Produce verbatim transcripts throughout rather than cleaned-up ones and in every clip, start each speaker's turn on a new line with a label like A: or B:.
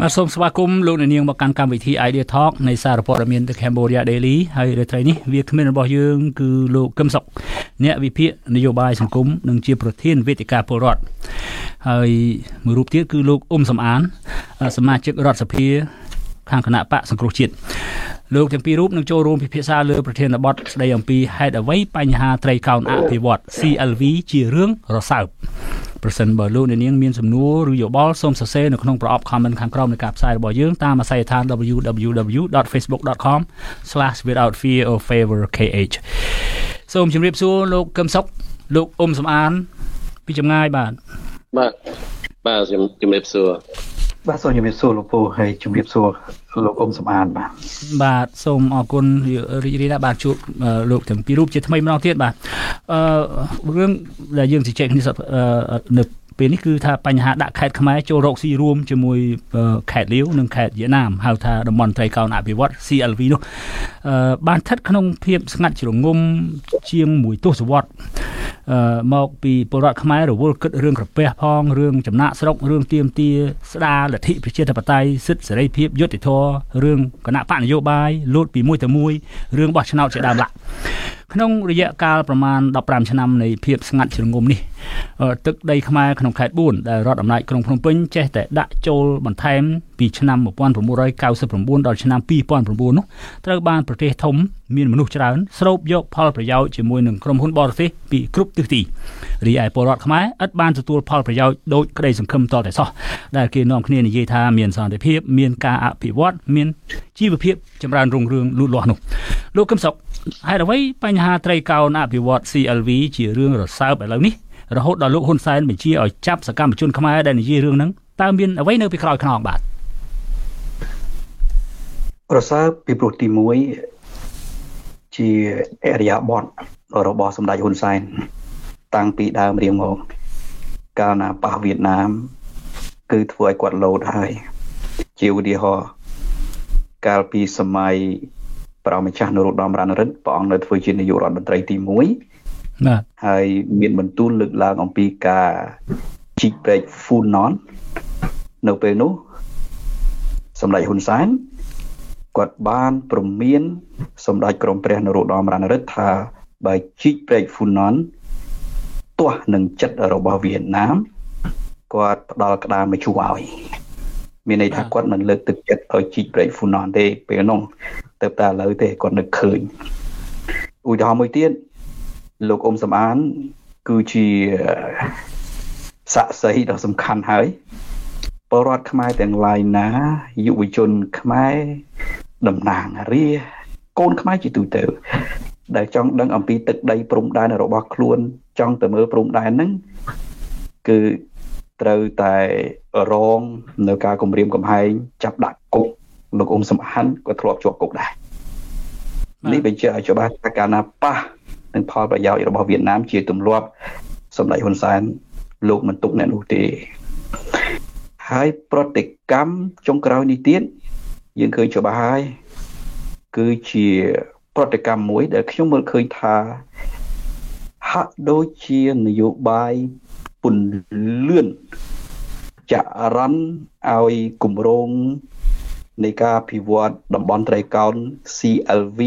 A: សូមស្វាគមន៍លោកអ្នកនាងមកកាន់កម្មវិធី Idea Talk នៃសារព័ត៌មាន The Cambodia Daily ហើយរាត្រីនេះវាគ្មានរបស់យើងគឺលោកកឹមសុខអ្នកវិភាគនយោបាយសង្គមនិងជាប្រធានវេទិកាពលរដ្ឋហើយមួយរូបទៀតគឺលោកអ៊ុំសំអានសមាជិករដ្ឋសភាខាងគណៈបកសង្គ្រោះជាតិលោកទាំងពីររូបនឹងចូលរួមពិភាក្សាលើប្រធានបទស្ដីអំពីហេតុអ្វីបញ្ហាត្រីកោណអភិវឌ្ឍ C L V ជារឿងរសើបប្រសិនបើលោកអ្នកនាងមានសំណួរឬយោបល់សូមសរសេរនៅក្នុងប្រអប់ comment ខាងក្រោមនៃការផ្សាយរបស់យើងតាមអាស័យដ្ឋាន double-u double-u double-u dot facebook dot com slash without fear or favor k h សូមជម្រាបសួរលោកកឹមសុខលោកអ៊ុំសំអានពីចម្ងាយបាទ
B: បាទបាទជម្រាបសួរ
C: បាទសូមជម្រាបសួរលោកពូហើយជម្រាបសួរលោកអ៊ុំសំអានបាទ
A: បាទសូមអរគុណរីករាយណាស់បាទជួបលោកទាំងពីររូបជាថ្មីម្ដងទៀតបាទអឺរឿងដែលយើងជជែកគ្នានៅពេលនេះគឺថាបញ្ហាដាក់ខេត្តខ្មែរចូលរកស៊ីរួមជាមួយខេត្តលាវនិងខេត្តវៀតណាមហៅថាតំបន់ត្រីកោណអភិវឌ្ឍ C L V នោះអឺបានស្ថិតក្នុងភាពស្ងាត់ជ្រងំជាងមួយទសវត្សរ៍អឺមកពីពលរដ្ឋខ្មែររវល់គិតរឿងក្រពះផងរឿងចំណាក់ស្រុករឿងទាមទារស្ដារលទ្ធិប្រជាធិបតេយ្យសិទ្ធិសេរីភាពយុត្តិធម៌រឿងគណៈបកនយោបាយលោតពីមួយទៅមួយរឿងបោះឆ្នោតជាដើមឡាក់ក្នុងរយៈកាលប្រមាណដប់ប្រាំឆ្នាំនៃភាពស្ងាត់ជ្រងំនេះទឹកដីខ្មែរក្នុងខេត្តបួនដែលរដ្ឋអំណាចក្រុងភ្នំពេញចេះតែដាក់ចូលបន្ថែមពីឆ្នាំmột nghìn chín trăm chín mươi chínដល់ឆ្នាំtwo thousand nineនោះត្រូវបានប្រទេសធំមានមនុស្សច្រើនស្រូបយកផលប្រយោជន៍ជាមួយនឹងក្រុមហ៊ុនបរទេសពីគ្រប់ទិសទីរីឯពលរដ្ឋខ្មែរឥតបានទទួលផលប្រយោជន៍ដោយក្តីសង្ឃឹមតតែសោះដែលគេនាំគ្នានិយាយថាមានសន្តិភាពមានការអភិវឌ្ឍមានជីវភាពចម្រើនរុងរឿងលូតលាស់នោះលោកកឹមសុខហេតុអ្វីបញ្ហាត្រីកោណអភិវឌ្ឍ C L V ជារឿងរសើបឥឡូវនេះរហូតដល់លោកហ៊ុនសែនបញ្ជាឲ្យចាប់សកម្មជនខ្មែរដែលនិយាយរឿងហ្នឹងតើមានអ្វីនៅពីក្រោយខ្នងបាទ
C: រសើបពីព្រោះទីមួយជាអរិយាប័ត្ររបស់សម្ដេចហ៊ុនសែនតាំងពីដើមរៀងមកកាលណាប៉ះវៀតណាមគឺធ្វើឲ្យគាត់លោតហើយជាឧទាហរណ៍កាលពីសម័យព្រះម្ចាស់នរោត្តម រណរដ្ឋព្រះអង្គនៅធ្វើជានាយករដ្ឋមន្ត្រីទីoneបាទហើយមានបន្ទូលលើកឡើងអំពីការជីកព្រែកហ្វូណននៅពេលនោះសម្ដេចហ៊ុនសែនគាត់បានព្រមានសម្ដេចក្រមព្រះនរោត្តម រណរដ្ឋថាបើជីកព្រែកហ្វូណនទាស់នឹងចិត្តរបស់វៀតណាមគាត់ផ្ដល់ក្តាមមជូរឲ្យមានន័យថាគាត់មិនលើកទឹកចិត្តឲ្យជីកព្រែកហ្វូណនទេពេលនោះទៅតែឥឡូវទេគាត់នឹកឃើញឧទាហរណ៍មួយទៀតលោកអ៊ុំសំអានគឺជាសាក្សីដ៏សំខាន់ហើយពលរដ្ឋខ្មែរទាំងឡាយណាយុវជនខ្មែរតំណាងរាកូនខ្មែរជាទូទៅដែលចង់ដឹងអំពីទឹកដីព្រំដែនរបស់ខ្លួនចង់ទៅមើលព្រំដែនហ្នឹងគឺត្រូវតែរងនៅការគំរាមកំហែងចាប់ដាក់គុកលោកអ៊ុំសំអានក៏ធ្លាប់ជាប់គុកដែរនេះបញ្ជាក់ឲ្យច្បាស់ថាកាលណាប៉ះនឹងផលប្រយោជន៍របស់វៀតណាមជាទម្លាប់សម្ដេចហ៊ុនសែនលោកមិនទុកអ្នកនោះទេហើយប្រតិកម្មចុងក្រោយនេះទៀតយើងឃើញច្បាស់ហើយគឺជាប្រតិកម្មមួយដែលខ្ញុំមើលឃើញថាហាក់ដូចជានយោបាយពន្លឿនចារ៉ាន់ឲ្យគម្រោងនៃការអភិវឌ្ឍតំបន់ត្រីកោណ C L V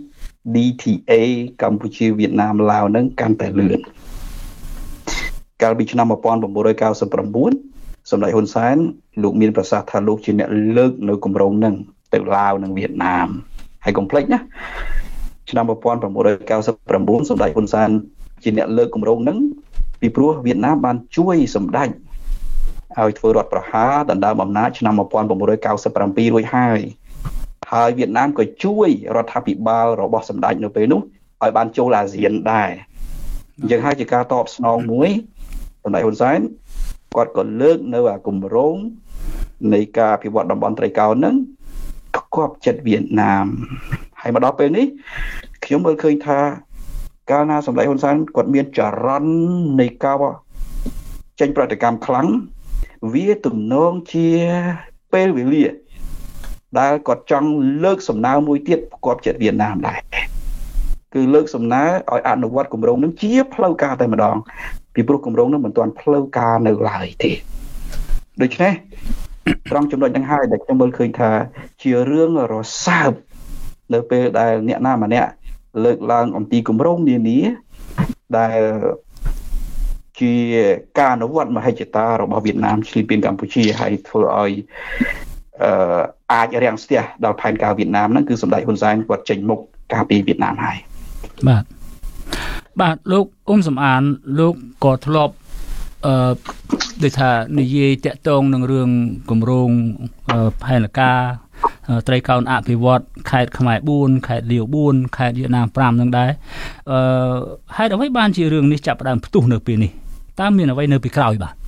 C: D T A កម្ពុជាវៀតណាមឡាវនឹងកាន់តែលឿនកាលពីឆ្នាំmột nghìn chín trăm chín mươi chínសម្ដេចហ៊ុនសែនលោកមានប្រសាសន៍ថាលោកជាអ្នកលើកនៅគម្រោងនឹងទៅឡាវនិងវៀតណាមហើយកុំភ្លេចណាឆ្នាំmột nghìn chín trăm chín mươi chínសម្ដេចហ៊ុនសែនជាអ្នកលើកគម្រោងនឹងពីព្រោះវៀតណាមបានជួយសម្ដេចឲ្យធ្វើរដ្ឋប្រហារដណ្ដើមអំណាចឆ្នាំmột nghìn chín trăm chín mươi bảyរួចហើយហើយវៀតណាមក៏ជួយរដ្ឋាភិបាលរបស់សម្ដេចនៅពេលនោះឲ្យបានចូលអាស៊ានដែរអញ្ចឹងហើយជាការតបស្នងមួយសម្ដេចហ៊ុនសែនគាត់ក៏លើកនៅអាគម្រោងនៃការអភិវឌ្ឍតំបន់ត្រីកោណហ្នឹងផ្គាប់ចិត្តវៀតណាមហើយមកដល់ពេលនេះខ្ញុំមើលឃើញថាកាលណាសម្ដេចហ៊ុនសែនគាត់មានចរន្តនៃការចេញប្រតិកម្មខ្លាំងវាទំនងជាពេលវេលាដែលគាត់ចង់លើកសំណើមួយទៀតផ្គាប់ចិត្តវៀតណាមដែរគឺលើកសំណើឲ្យអនុវត្តគម្រោងនឹងជាផ្លូវការតែម្ដងពីព្រោះគម្រោងនឹងមិនទាន់ផ្លូវការនៅឡើយទេដូច្នេះត្រង់ចំណុចហ្នឹងហើយដែលខ្ញុំមើលឃើញថាជារឿងរសើបនៅពេលដែលអ្នកណាម្នាក់លើកឡើងអំពីគម្រោងនានាដែលជាការអនុវត្តមហិច្ឆតារបស់វៀតណាមឆ្លៀតពីកម្ពុជាហើយធ្វើឲ្យអឺអាចរាំងស្ទះដល់ផែនការវៀតណាមហ្នឹងគឺសម្ដេចហ៊ុនសែនគាត់ចេញមុខការពីវៀតណាមហើយ
A: បាទបាទលោកអ៊ុំសំអានលោកក៏ធ្លាប់អឺដូចថានិយាយតាក់ទងនឹងរឿងគម្រោងផែនការត្រីកោណអភិវឌ្ឍខេត្តខ្មែរបួនខេត្តលាវបួនខេត្តវៀតណាមប្រាំនឹងដែរអឺហេតុអ្វីបានជារឿងនេះចាប់ផ្ដើមផ្ទុះនៅពេលនេះតើមានអ្វីនៅពីក្រោយបាទ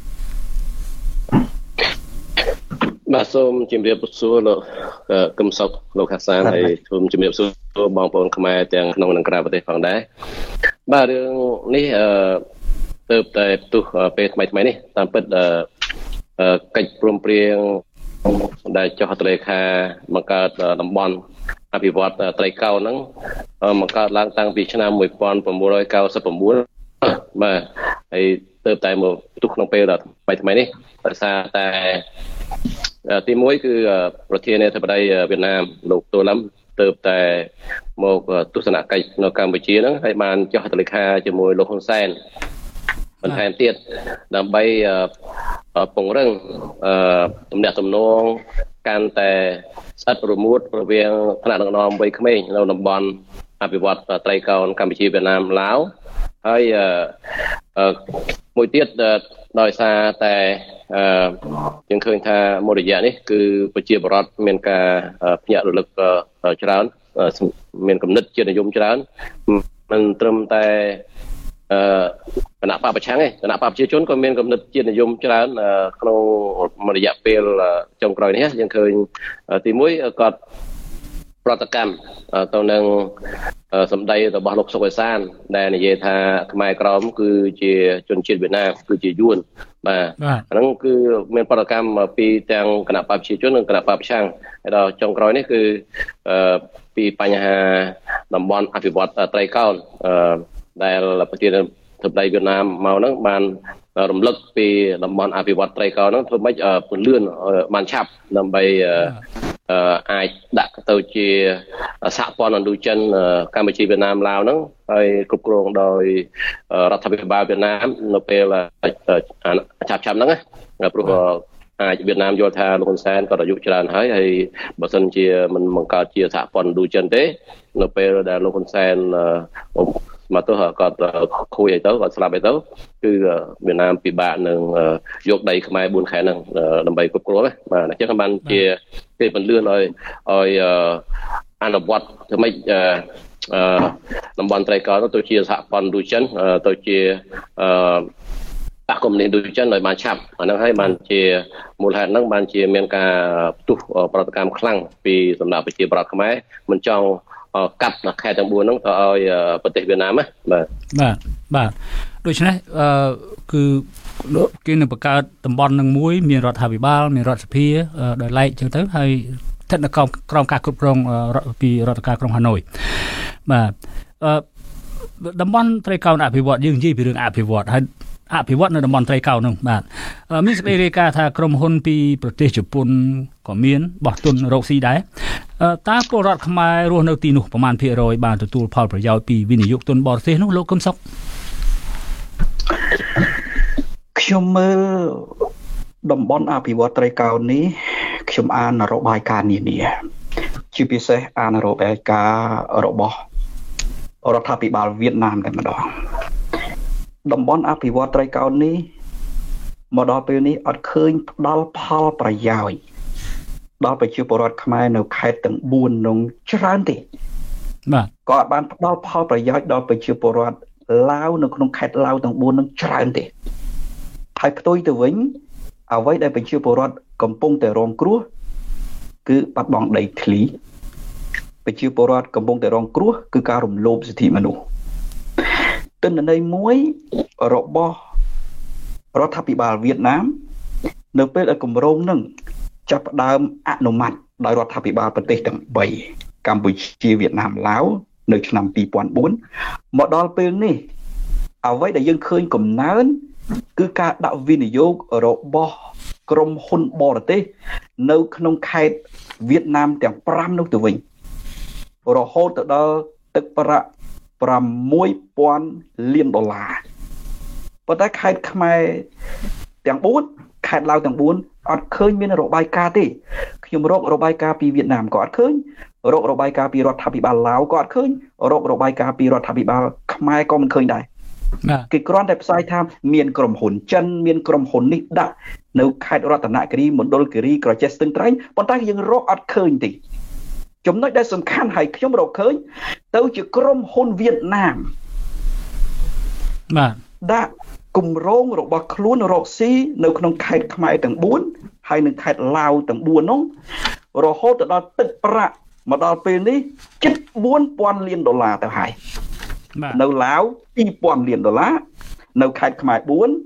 B: បាទសូមជម្រាបសួរលោកកឹមសុខលោកហាសានហើយសូមជម្រាបសួរបងប្អូនខ្មែរទាំងក្នុងនិងក្រៅប្រទេសផងដែរបាទរឿងនេះអឺទើបតែផ្ទុះពេលថ្មីថ្មីនេះតាមពិតអឺកិច្ចព្រមព្រៀងដែលចុះហត្ថលេខាបង្កើតតំបន់អភិវឌ្ឍត្រីកោណហ្នឹងបង្កើតឡើងតាំងពីឆ្នាំmột nghìn chín trăm chín mươi chínបាទហើយទើបតែមកផ្ទុះក្នុងពេលថ្មីថ្មីនេះដោយសារតែទីមួយគឺប្រធានាធិបតីវៀតណាមលោកតូឡាំទើបតែមកទស្សនកិច្ចនៅកម្ពុជាហ្នឹងហើយបានចុះហត្ថលេខាជាមួយលោកហ៊ុនសែនបន្ថែមទៀតដើម្បីពង្រឹងទំនាក់ទំនងកាន់តែស្អិតរមួតរវាងថ្នាក់ដឹកនាំវ័យក្មេងនៅតំបន់អភិវឌ្ឍត្រីកោណកម្ពុជាវៀតណាមឡាវហើយមួយទៀតដោយសារតែយើងឃើញថាមួយរយៈនេះគឺប្រជាពលរដ្ឋមានការភ្ញាក់រលឹកច្រើនមានគំនិតជាតិនិយមច្រើនមិនត្រឹមតែគណៈបកប្រឆាំងទេគណៈបកប្រជាជនក៏មានគំនិតជាតិនិយមច្រើនក្នុងមួយរយៈពេលចុងក្រោយនេះយើងឃើញទីមួយគាត់ប្រតិកម្មទៅនឹងសម្ដីរបស់លោកសុកអេសានដែលនិយាយថាខ្មែរក្រមគឺជាជនជាតិវៀតណាមគឺជាយួនបាទហ្នឹងគឺមានប្រតិកម្មពីទាំងគណៈបកប្រជាជននិងគណៈបកប្រឆាំងហើយដល់ចុងក្រោយនេះគឺពីបញ្ហាតំបន់អភិវឌ្ឍត្រីកោណដែលប្រធានាធិបតីវៀតណាមមកហ្នឹងបានរំលឹកពីតំបន់អភិវឌ្ឍត្រីកោណហ្នឹងធ្វើម៉េចពន្លឿនបានឆាប់ដើម្បីអាចដាក់ទៅជាសហព័ន្ធឥណ្ឌូចិនកម្ពុជាវៀតណាមឡាវហ្នឹងហើយគ្រប់គ្រងដោយរដ្ឋាភិបាលវៀតណាមនៅពេលឆាប់ៗហ្នឹងណាព្រោះអាចវៀតណាមយល់ថាលោកហ៊ុនសែនក៏អាយុច្រើនហើយហើយបើសិនជាមិនបង្កើតជាសហព័ន្ធឥណ្ឌូចិនទេនៅពេលដែលលោកហ៊ុនសែនមកទៅគាត់ខូចអីទៅគាត់ស្លាប់អីទៅគឺវៀតណាមពិបាកនឹងយកដីខ្មែរបួនខែហ្នឹងដើម្បីគ្រប់គ្រងបាទអញ្ចឹងបានជាគេពន្លឿនឲ្យឲ្យអនុវត្តធ្វើម៉េចតំបន់ត្រីកោណទៅជាសហព័ន្ធឥណ្ឌូចិនទៅជាបកគមនីឥណ្ឌូចិនឲ្យបានឆាប់អាហ្នឹងហើយបានជាមូលហេតុហ្នឹងបានជាមានការផ្ទុះប្រតិកម្មខ្លាំងពីសំណាក់ប្រជាប្រដ្ឋខ្មែរមិនចង់កាត់ខេត្តទាំងបួនហ្នឹងទៅឲ្យប្រទេសវៀតណាមណាបាទ
A: បាទបាទដូច្នេះអឺគឺគេនឹងបង្កើតតំបន់នឹងមួយមានរដ្ឋាភិបាលមានរដ្ឋសភាដោយឡែកចឹងទៅហើយស្ថិតនៅក្រោមការគ្រប់គ្រងពីរដ្ឋការក្រុងហាណូយបាទអឺតំបន់ត្រីកោណអភិវឌ្ឍយើងនិយាយពីរឿងអភិវឌ្ឍហើយអភិវឌ្ឍនៅតំបន់ត្រីកោណនោះបាទមានសេចក្តីរាយការណ៍ថាក្រុមហ៊ុនពីប្រទេសជប៉ុនក៏មានបោះទុនរកស៊ីដែរតើពលរដ្ឋខ្មែររស់នៅទីនោះប្រមាណភាគរយបានទទួលផលប្រយោជន៍ពីវិនិយោគទុនបរទេសនោះលោកកឹមសុខ
C: ខ្ញុំមើលតំបន់អភិវឌ្ឍត្រីកោណនេះខ្ញុំអានរបាយការណ៍នានាជាពិសេសអានរបាយការណ៍របស់រដ្ឋាភិបាលវៀតណាមតែម្ដងតំបន់អភិវឌ្ឍត្រីកោណនេះមកដល់ពេលនេះអត់ឃើញផ្ដល់ផលប្រយោជន៍ដល់ប្រជាពលរដ្ឋខ្មែរនៅខេត្តទាំងបួននោះច្រើនទេ
A: បាទ
C: ក៏អត់បានផ្ដល់ផលប្រយោជន៍ដល់ប្រជាពលរដ្ឋឡាវនៅក្នុងខេត្តឡាវទាំងបួននោះច្រើនទេហើយផ្ទុយទៅវិញអ្វីដែលប្រជាពលរដ្ឋកំពុងតែរងគ្រោះគឺបាត់បង់ដីធ្លីប្រជាពលរដ្ឋកំពុងតែរងគ្រោះគឺការរំលោភសិទ្ធិមនុស្សទិន្នន័យមួយរបស់រដ្ឋាភិបាលវៀតណាមនៅពេលដែលគម្រោងនឹងចាប់ផ្ដើមអនុម័តដោយរដ្ឋាភិបាលប្រទេសទាំងបីកម្ពុជាវៀតណាមឡាវនៅឆ្នាំពីរពាន់បួនមកដល់ពេលនេះអ្វីដែលយើងឃើញកំណើនគឺការដាក់វិនិយោគរបស់ក្រុមហ៊ុនបរទេសនៅក្នុងខេត្តវៀតណាមទាំងfiveនោះទៅវិញរហូតទៅដល់ទឹកប្រាក់six thousandលានដុល្លារប៉ុន្តែខេត្តខ្មែរទាំងfourខេត្តឡាវទាំងfourអត់ឃើញមានរបាយការណ៍ទេខ្ញុំរករបាយការណ៍ពីវៀតណាមក៏អត់ឃើញរករបាយការណ៍ពីរដ្ឋាភិបាលឡាវក៏អត់ឃើញរករបាយការណ៍ពីរដ្ឋាភិបាលខ្មែរក៏មិនឃើញដែរគេគ្រាន់តែផ្សាយថាមានក្រុមហ៊ុនចិនមានក្រុមហ៊ុននេះដាក់នៅខេត្តរតនគិរីមណ្ឌលគិរីក្រចេះស្ទឹងត្រែងប៉ុន្តែយើងរកអត់ឃើញទេចំណុចដែលសំខាន់ហើយខ្ញុំរកឃើញទៅជាក្រុមហ៊ុនវៀតណាម
A: បាទ
C: ដាក់គម្រោងរបស់ខ្លួនរកស៊ីនៅក្នុងខេត្តខ្មែរទាំងfourហើយនិងខេត្តឡាវទាំងfourនោះរហូតដល់ទឹកប្រាក់មកដល់ពេលនេះជិតfour thousandលានដុល្លារទៅហើយនៅឡាវtwo thousandលានដុល្លារនៅខេត្តខ្មែរfour one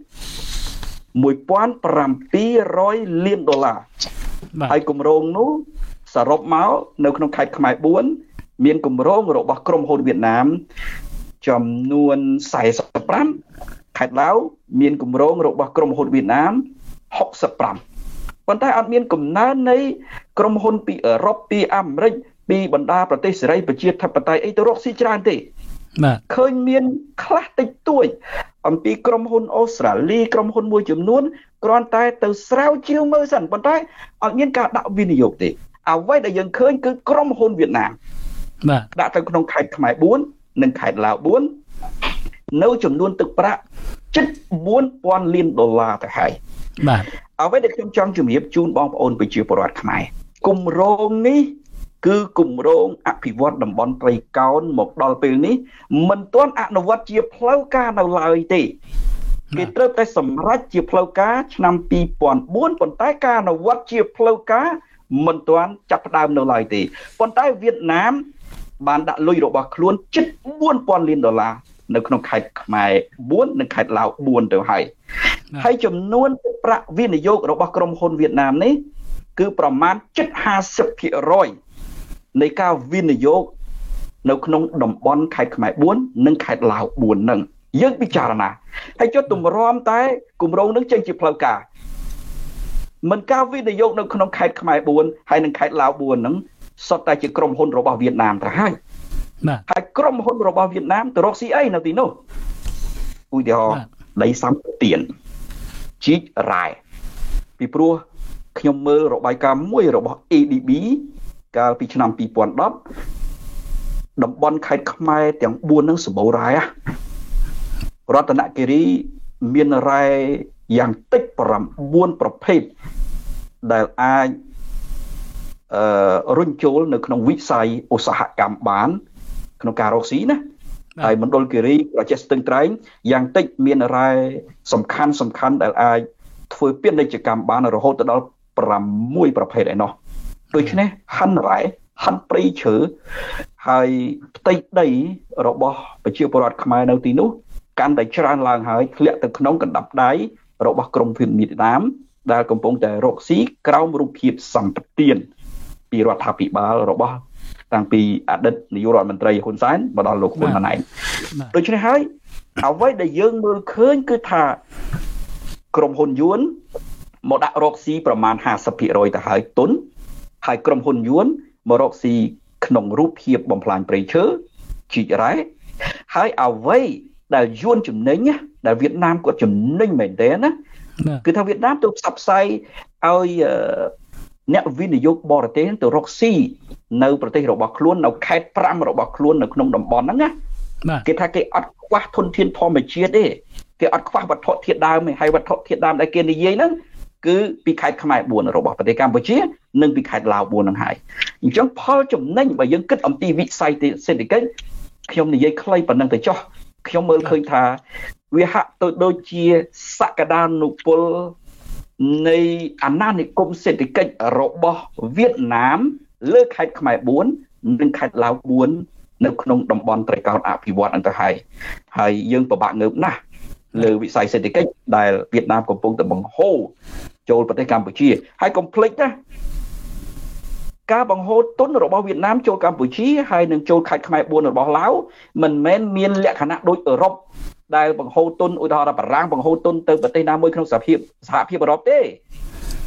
C: thousand seven hundredលានដុល្លារហើយគម្រោងនោះសរុបមកនៅក្នុងខេត្តខ្មែរfourមានគម្រោងរបស់ក្រុមហ៊ុនវៀតណាមចំនួនforty-fiveខេត្តឡាវមានគម្រោងរបស់ក្រុមហ៊ុនវៀតណាមsixty-fiveប៉ុន្តែអត់មានកំណើននៃក្រុមហ៊ុនពីអឺរ៉ុបពីអាមេរិកពីបណ្ដាប្រទេសសេរីប្រជាធិបតេយ្យអីទៅរកស៊ីច្រើនទេ
A: បាទ
C: ឃើញមានខ្លះតិចតួចអំពីក្រុមហ៊ុនអូស្ត្រាលីក្រុមហ៊ុនមួយចំនួនគ្រាន់តែទៅស្រាវជ្រាវមើលសិនប៉ុន្តែអត់មានការដាក់វិនិយោគទេអ្វីដែលយើងឃើញគឺក្រុមហ៊ុនវៀតណាម
A: បាទ
C: ដាក់ទៅក្នុងខេត្តខ្មែរfourនិងខេត្តឡាវfourនៅចំនួនទឹកប្រាក់ជិតfour thousandលានដុល្លារទៅហើយ
A: បាទ
C: អ្វីដែលខ្ញុំចង់ជម្រាបជូនបងប្អូនប្រជាពលរដ្ឋខ្មែរគម្រោងនេះគឺគម្រោងអភិវឌ្ឍតំបន់ព្រៃកោណមកដល់ពេលនេះមិនទាន់អនុវត្តជាផ្លូវការនៅឡើយទេគេត្រូវតែសម្រេចជាផ្លូវការឆ្នាំtwo thousand fourប៉ុន្តែការអនុវត្តជាផ្លូវការមិនទាន់ចាប់ផ្ដើមនៅឡើយទេប៉ុន្តែវៀតណាមបានដាក់លុយរបស់ខ្លួនជិតfour thousandលានដុល្លារនៅក្នុងខេត្តខ្មែរfourនិងខេត្តឡាវfourទៅហើយហើយចំនួនប្រាក់វិនិយោគរបស់ក្រុមហ៊ុនវៀតណាមនេះគឺប្រមាណជិតfifty percentនៃការវិនិយោគនៅក្នុងតំបន់ខេត្តខ្មែរfourនិងខេត្តឡាវfourហ្នឹងយើងពិចារណាហើយចុះទម្រាំតែគម្រោងនឹងចេញជាផ្លូវការមិនការវិនិយោគនៅក្នុងខេត្តខ្មែរfourហើយនិងខេត្តឡាវfourហ្នឹងសុទ្ធតែជាក្រុមហ៊ុនរបស់វៀតណាមទៅហើយ
A: បាទ
C: ហើយក្រុមហ៊ុនរបស់វៀតណាមទៅរកស៊ីអីនៅទីនោះឧទាហរណ៍ដីសម្បទានជីករ៉ែពីព្រោះខ្ញុំមើលរបាយការណ៍មួយរបស់ A D B កាលពីឆ្នាំtwo thousand tenតំបន់ខេត្តខ្មែរទាំងfourហ្នឹងសម្បូររ៉ែរតនគិរីមានរ៉ែយ៉ាងតិចnineប្រភេទដែលអាចអឺរុញចូលនៅក្នុងវិស័យឧស្សាហកម្មបានក្នុងការរកស៊ីណាហើយមណ្ឌលគិរីប្រចេះស្ទឹងត្រែងយ៉ាងតិចមានរ៉ែសំខាន់សំខាន់ដែលអាចធ្វើពាណិជ្ជកម្មបានរហូតដល់sixប្រភេទឯណោះដូច្នេះហាន់រ៉ែហាន់ព្រៃឈើហើយផ្ទៃដីរបស់ប្រជាពលរដ្ឋខ្មែរនៅទីនោះកាន់តែច្រើនឡើងហើយធ្លាក់ទៅក្នុងកណ្ដាប់ដៃរបស់ក្រមវៀតណាមដែលកំពុងតែរកស៊ីក្រោមរូបភាពសម្បទានពីរដ្ឋាភិបាលរបស់តាំងពីអតីតនាយករដ្ឋមន្ត្រីហ៊ុនសែនមកដល់លោកហ៊ុនម៉ាណែតដូច្នេះហើយអ្វីដែលយើងមើលឃើញគឺថាក្រុមហ៊ុនយួនមកដាក់រកស៊ីប្រមាណfifty percentទៅហើយទុនហើយក្រុមហ៊ុនយួនមករកស៊ីក្នុងរូបភាពបំផ្លាញព្រៃឈើជីករ៉ែហើយអ្វីដែលយួនចំណេញដែលវៀតណាមគាត់ចំណេញមែនទេណាគឺថាវៀតណាមទៅផ្សព្វផ្សាយឲ្យអ្នកវិនិយោគបរទេសទៅរកស៊ីនៅប្រទេសរបស់ខ្លួននៅខេត្តfiveរបស់ខ្លួននៅក្នុងតំបន់ហ្នឹងណាគេថាគេអត់ខ្វះធនធានធម្មជាតិទេគេអត់ខ្វះវត្ថុធាតុដើមទេហើយវត្ថុធាតុដើមដែលគេនិយាយហ្នឹងគឺពីខេត្តខ្មែរfourរបស់ប្រទេសកម្ពុជានិងពីខេត្តឡាវfourហ្នឹងហើយអញ្ចឹងផលចំណេញបើយើងគិតអំពីវិស័យសេដ្ឋកិច្ចខ្ញុំនិយាយខ្លីប៉ុណ្្នឹងទៅចុះខ្ញុំមើលឃើញថាវាហាក់ទៅដូចជាសក្តានុពលនៃអាណានិគមសេដ្ឋកិច្ចរបស់វៀតណាមលើខេត្តខ្មែរfourនិងខេត្តឡាវfourនៅក្នុងតំបន់ត្រីកោណអភិវឌ្ឍន៍ហ្នឹងទៅហើយហើយយើងពិបាកងើបណាស់លើវិស័យសេដ្ឋកិច្ចដែលវៀតណាមកំពុងតែបង្ហូរចូលប្រទេសកម្ពុជាហើយកុំភ្លេចណាការបង្ហូរទុនរបស់វៀតណាមចូលកម្ពុជាហើយនឹងចូលខេត្តខ្មែរfourរបស់ឡាវមិនមែនមានលក្ខណៈដូចអឺរ៉ុបដែលបង្ហូរទុនឧទាហរណ៍ថាបារាំងបង្ហូរទុនទៅប្រទេសណាមួយក្នុងសហភាពសហភាពអឺរ៉ុបទេ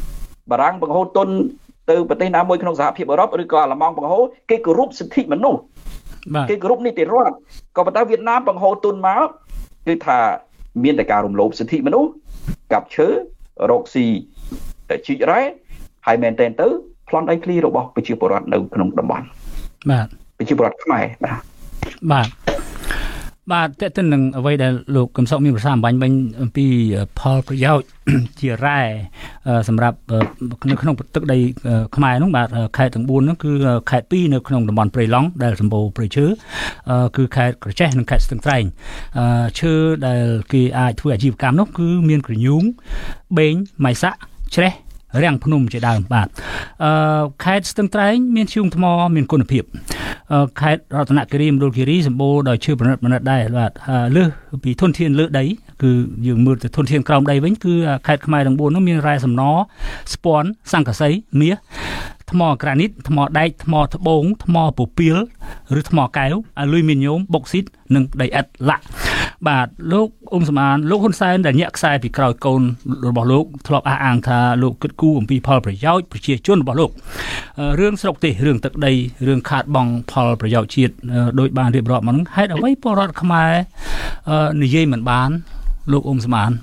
C: បារាំងបង្ហូរទុនទៅប្រទេសណាមួយក្នុងសហភាពអឺរ៉ុបឬក៏អាល្លឺម៉ង់បង្ហូរគេគោរពសិទ្ធិមនុស្សគេគោរពនីតិរដ្ឋក៏ប៉ុន្តែវៀតណាមបង្ហូរទុនមកគឺថាមានតែការរំលោភសិទ្ធិមនុស្សកាប់ឈើរកស៊ីជីករ៉ែហើយមែនតែនទៅប្លន់ដីធ្លីរបស់ប្រជាពលរដ្ឋនៅក្នុងតំបន់
A: បាទ
C: ប្រជាពលរដ្ឋខ្មែរបាទ
A: បាទបាទតើទៅនឹងអ្វីដែលលោកកឹមសុខមានប្រសាសន៍អំបញ្ញវិញអំពីផលប្រយោជន៍ជារ៉ែសម្រាប់នៅក្នុងទឹកដីខ្មែរនោះបាទខេត្តទាំងបួននោះគឺខេត្តពីរនៅក្នុងតំបន់ព្រៃឡង់ដែលសម្បូរព្រៃឈើគឺខេត្តក្រចេះនិងខេត្តស្ទឹងត្រែងឈើដែលគេអាចធ្វើអាជីវកម្មនោះគឺមានក្រញូងបេងម៉ៃសាក់ច្រេះរាំងភ្នំជាដើមបាទអឺខេត្តស្ទឹងត្រែងមានធ្យូងថ្មមានគុណភាពខេត្តរតនគិរីមណ្ឌលគិរីសម្បូរដោយឈើប្រណិតប្រណិតដែរបាទលើសពីធនធានលើដីគឺយើងមើលទៅធនធានក្រោមដីវិញគឺខេត្តខ្មែរទាំងបួននោះមានរ៉ែសំណស្ពាន់សង្កសីមាសថ្មក្រានីតថ្មដែកថ្មត្បូងថ្មពពាលឬថ្មកែវអាលុយមីញ៉ូមបុកស៊ីតនិងដីឥដ្ឋឡាក់បាទលោកអ៊ុំសំអានលោកហ៊ុនសែនដែលញាក់ខ្សែពីក្រោយកូនរបស់លោកធ្លាប់អះអាងថាលោកគិតគូរអំពីផលប្រយោជន៍ប្រជាជនរបស់លោករឿងស្រុកទេសរឿងទឹកដីរឿងខាតបង់ផលប្រយោជន៍ជាតិដោយបានរៀបរាប់មកហ្នឹងហេតុអ្វីពលរដ្ឋខ្មែរនិយាយមិនបានលោកអ៊ុំសំអាន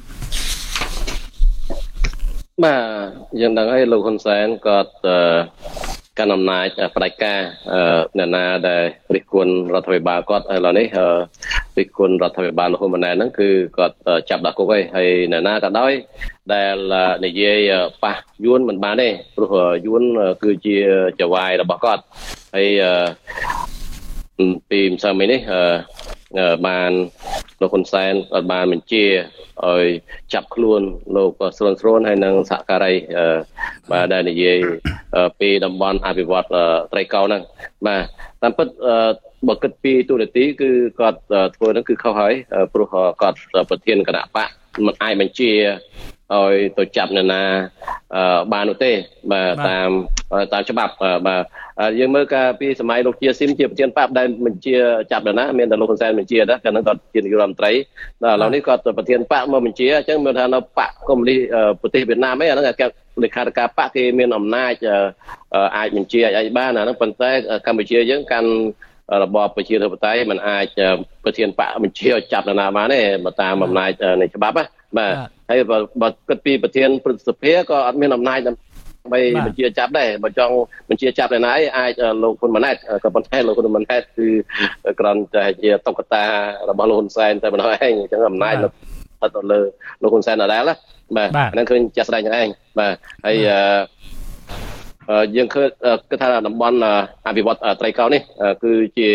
B: បាទយើងដឹងហើយលោកហ៊ុនសែនគាត់កាន់អំណាចផ្ដាច់ការអ្នកណាដែលរិះគន់រដ្ឋាភិបាលគាត់ឥឡូវនេះរិះគន់រដ្ឋាភិបាលលោកហ៊ុនម៉ាណែតហ្នឹងគឺគាត់ចាប់ដាក់គុកហើយហើយអ្នកណាក៏ដោយដែលនិយាយប៉ះយួនមិនបានទេព្រោះយួនគឺជាចៅហ្វាយរបស់គាត់ហើយពីម្សិលមិញនេះបានលោកហ៊ុនសែនគាត់បានបញ្ជាឲ្យចាប់ខ្លួនលោកស្រួនស្រួនហើយនឹងសហការីបាទដែលនិយាយពីតំបន់អភិវឌ្ឍត្រីកោហ្នឹងបាទតាមពិតបើគិតពីទូរទស្សន៍គឺគាត់ធ្វើហ្នឹងគឺខុសហើយព្រោះគាត់ប្រធានគណៈបកមិនអាចបញ្ជាឲ្យទៅចាប់នរណាបាននោះទេបាទតាមតាមច្បាប់បាទយើងមើលការពីសម័យលោកជាស៊ីមជាប្រធានបកដែលបញ្ជាចាប់នរណាមានតែលោកហ៊ុនសែនបញ្ជាដែរកាលនោះគាត់ជានាយករដ្ឋមន្ត្រីដល់ឥឡូវនេះគាត់ប្រធានបកមកបញ្ជាអញ្ចឹងមើលថានៅបកកុម្មុយនីប្រទេសវៀតណាមឯហ្នឹងគេលេខាធិការបកគេមានអំណាចអាចបញ្ជាអាចបានអាហ្នឹងប៉ុន្តែកម្ពុជាយើងកាន់របបប្រជាធិបតេយ្យមិនអាចប្រធានបកបញ្ជាឲ្យចាប់នរណាបានទេបើតាមអំណាចនៃច្បាប់ណាបាទហើយបើគិតពីប្រធានព្រឹទ្ធសភាក៏អត់មានអំណាចដើម្បីបញ្ជាចាប់ដែរបើចង់បញ្ជាចាប់ឯណាអាចលោកហ៊ុនម៉ាណែតក៏ប៉ុន្តែលោកហ៊ុនម៉ាណែតគឺគ្រាន់តែជាតុក្កតារបស់លោកហ៊ុនសែនតែប៉ុណ្ណោះឯងអញ្ចឹងអំណាចស្ថិតទៅលើលោកហ៊ុនសែនដដែលណាបាទហ្នឹងឃើញចាស់ស្ដែងហ្នឹងឯងបាទហើយយើងឃើញគឺថាតំបន់អភិវឌ្ឍត្រីកោនេះគឺជា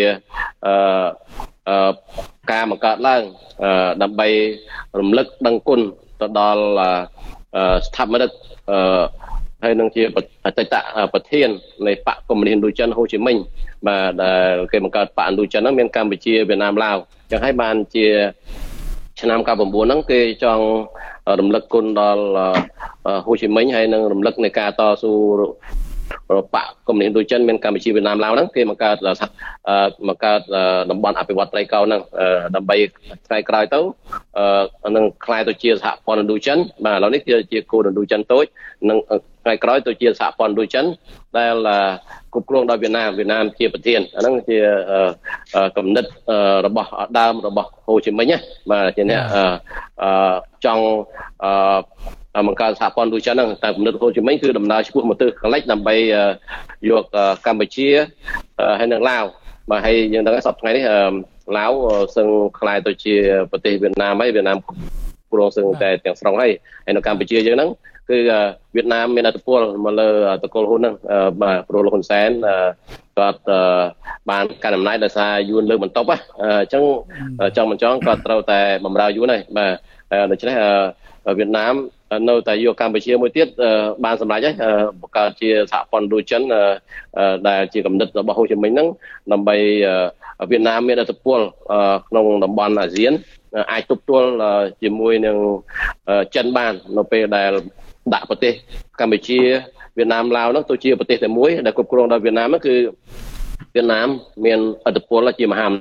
B: ការបង្កើតឡើងដើម្បីរំលឹកដឹងគុណទៅដល់ស្ថាបនិកហើយនឹងជាអតីតប្រធាននៃបកកុម្មុយនីសឥណ្ឌូចិនហ៊ូជីមិញបាទដែលគេបង្កើតបកឥណ្ឌូចិនហ្នឹងមានកម្ពុជាវៀតណាមឡាវអញ្ចឹងហើយបានជាឆ្នាំ九九ហ្នឹងគេចង់រំលឹកគុណដល់ហ៊ូជីមិញហើយនឹងរំលឹកនៃការតស៊ូបកកុម្មុយនីសឥណ្ឌូចិនមានកម្ពុជាវៀតណាមឡាវហ្នឹងគេបង្កើតបង្កើតតំបន់អភិវឌ្ឍត្រីកោហ្នឹងដើម្បីថ្ងៃក្រោយទៅនឹងខ្លាយទៅជាសហព័ន្ធឥណ្ឌូចិនបាទឥឡូវនេះគឺជាគោលឥណ្ឌូចិនតូចនិងថ្ងៃក្រោយទៅជាសហព័ន្ធឥណ្ឌូចិនដែលគ្រប់គ្រងដោយវៀតណាមវៀតណាមជាប្រធានអាហ្នឹងជាគំនិតរបស់ដើមរបស់ហ៊ូជីមិញណាបាទជាអ្នកចង់បង្កើតសហព័ន្ធឥណ្ឌូចិនហ្នឹងតែគំនិតហ៊ូជីមិញគឺដំណើរឆ្ពោះមកទិសខាងលិចដើម្បីយកកម្ពុជាហើយនិងឡាវបាទហើយយើងដឹងថាសប្តាហ៍ថ្ងៃនេះឡាវសឹងខ្លាយទៅជាប្រទេសវៀតណាមហើយវៀតណាមព្រោះសឹងតែទាំងស្រុងហើយហើយនៅកម្ពុជាយើងហ្នឹងគឺវៀតណាមមានឥទ្ធិពលមកលើតកូលហ៊ុនហ្នឹងបាទព្រោះលោកហ៊ុនសែនគាត់បានកាន់អំណាចដោយសារយួនលើកបន្ទប់អញ្ចឹងចង់មិនចង់គាត់ត្រូវតែបម្រើយួនហើយបាទដូច្នេះវៀតណាមនៅតែយកកម្ពុជាមួយទៀតបានសម្រេចហើយបង្កើតជាសហព័ន្ធឥណ្ឌូចិនដែលជាគំនិតរបស់ហ៊ូជីមិញហ្នឹងដើម្បីវៀតណាមមានឥទ្ធិពលក្នុងតំបន់អាស៊ានអាចទប់ទល់ជាមួយនឹងចិនបាននៅពេលដែលដាក់ប្រទេសកម្ពុជាវៀតណាមឡាវហ្នឹងទៅជាប្រទេសតែមួយដែលគ្រប់គ្រងដោយវៀតណាមហ្នឹងគឺវៀតណាមមានឥទ្ធិពលជាមហាអំ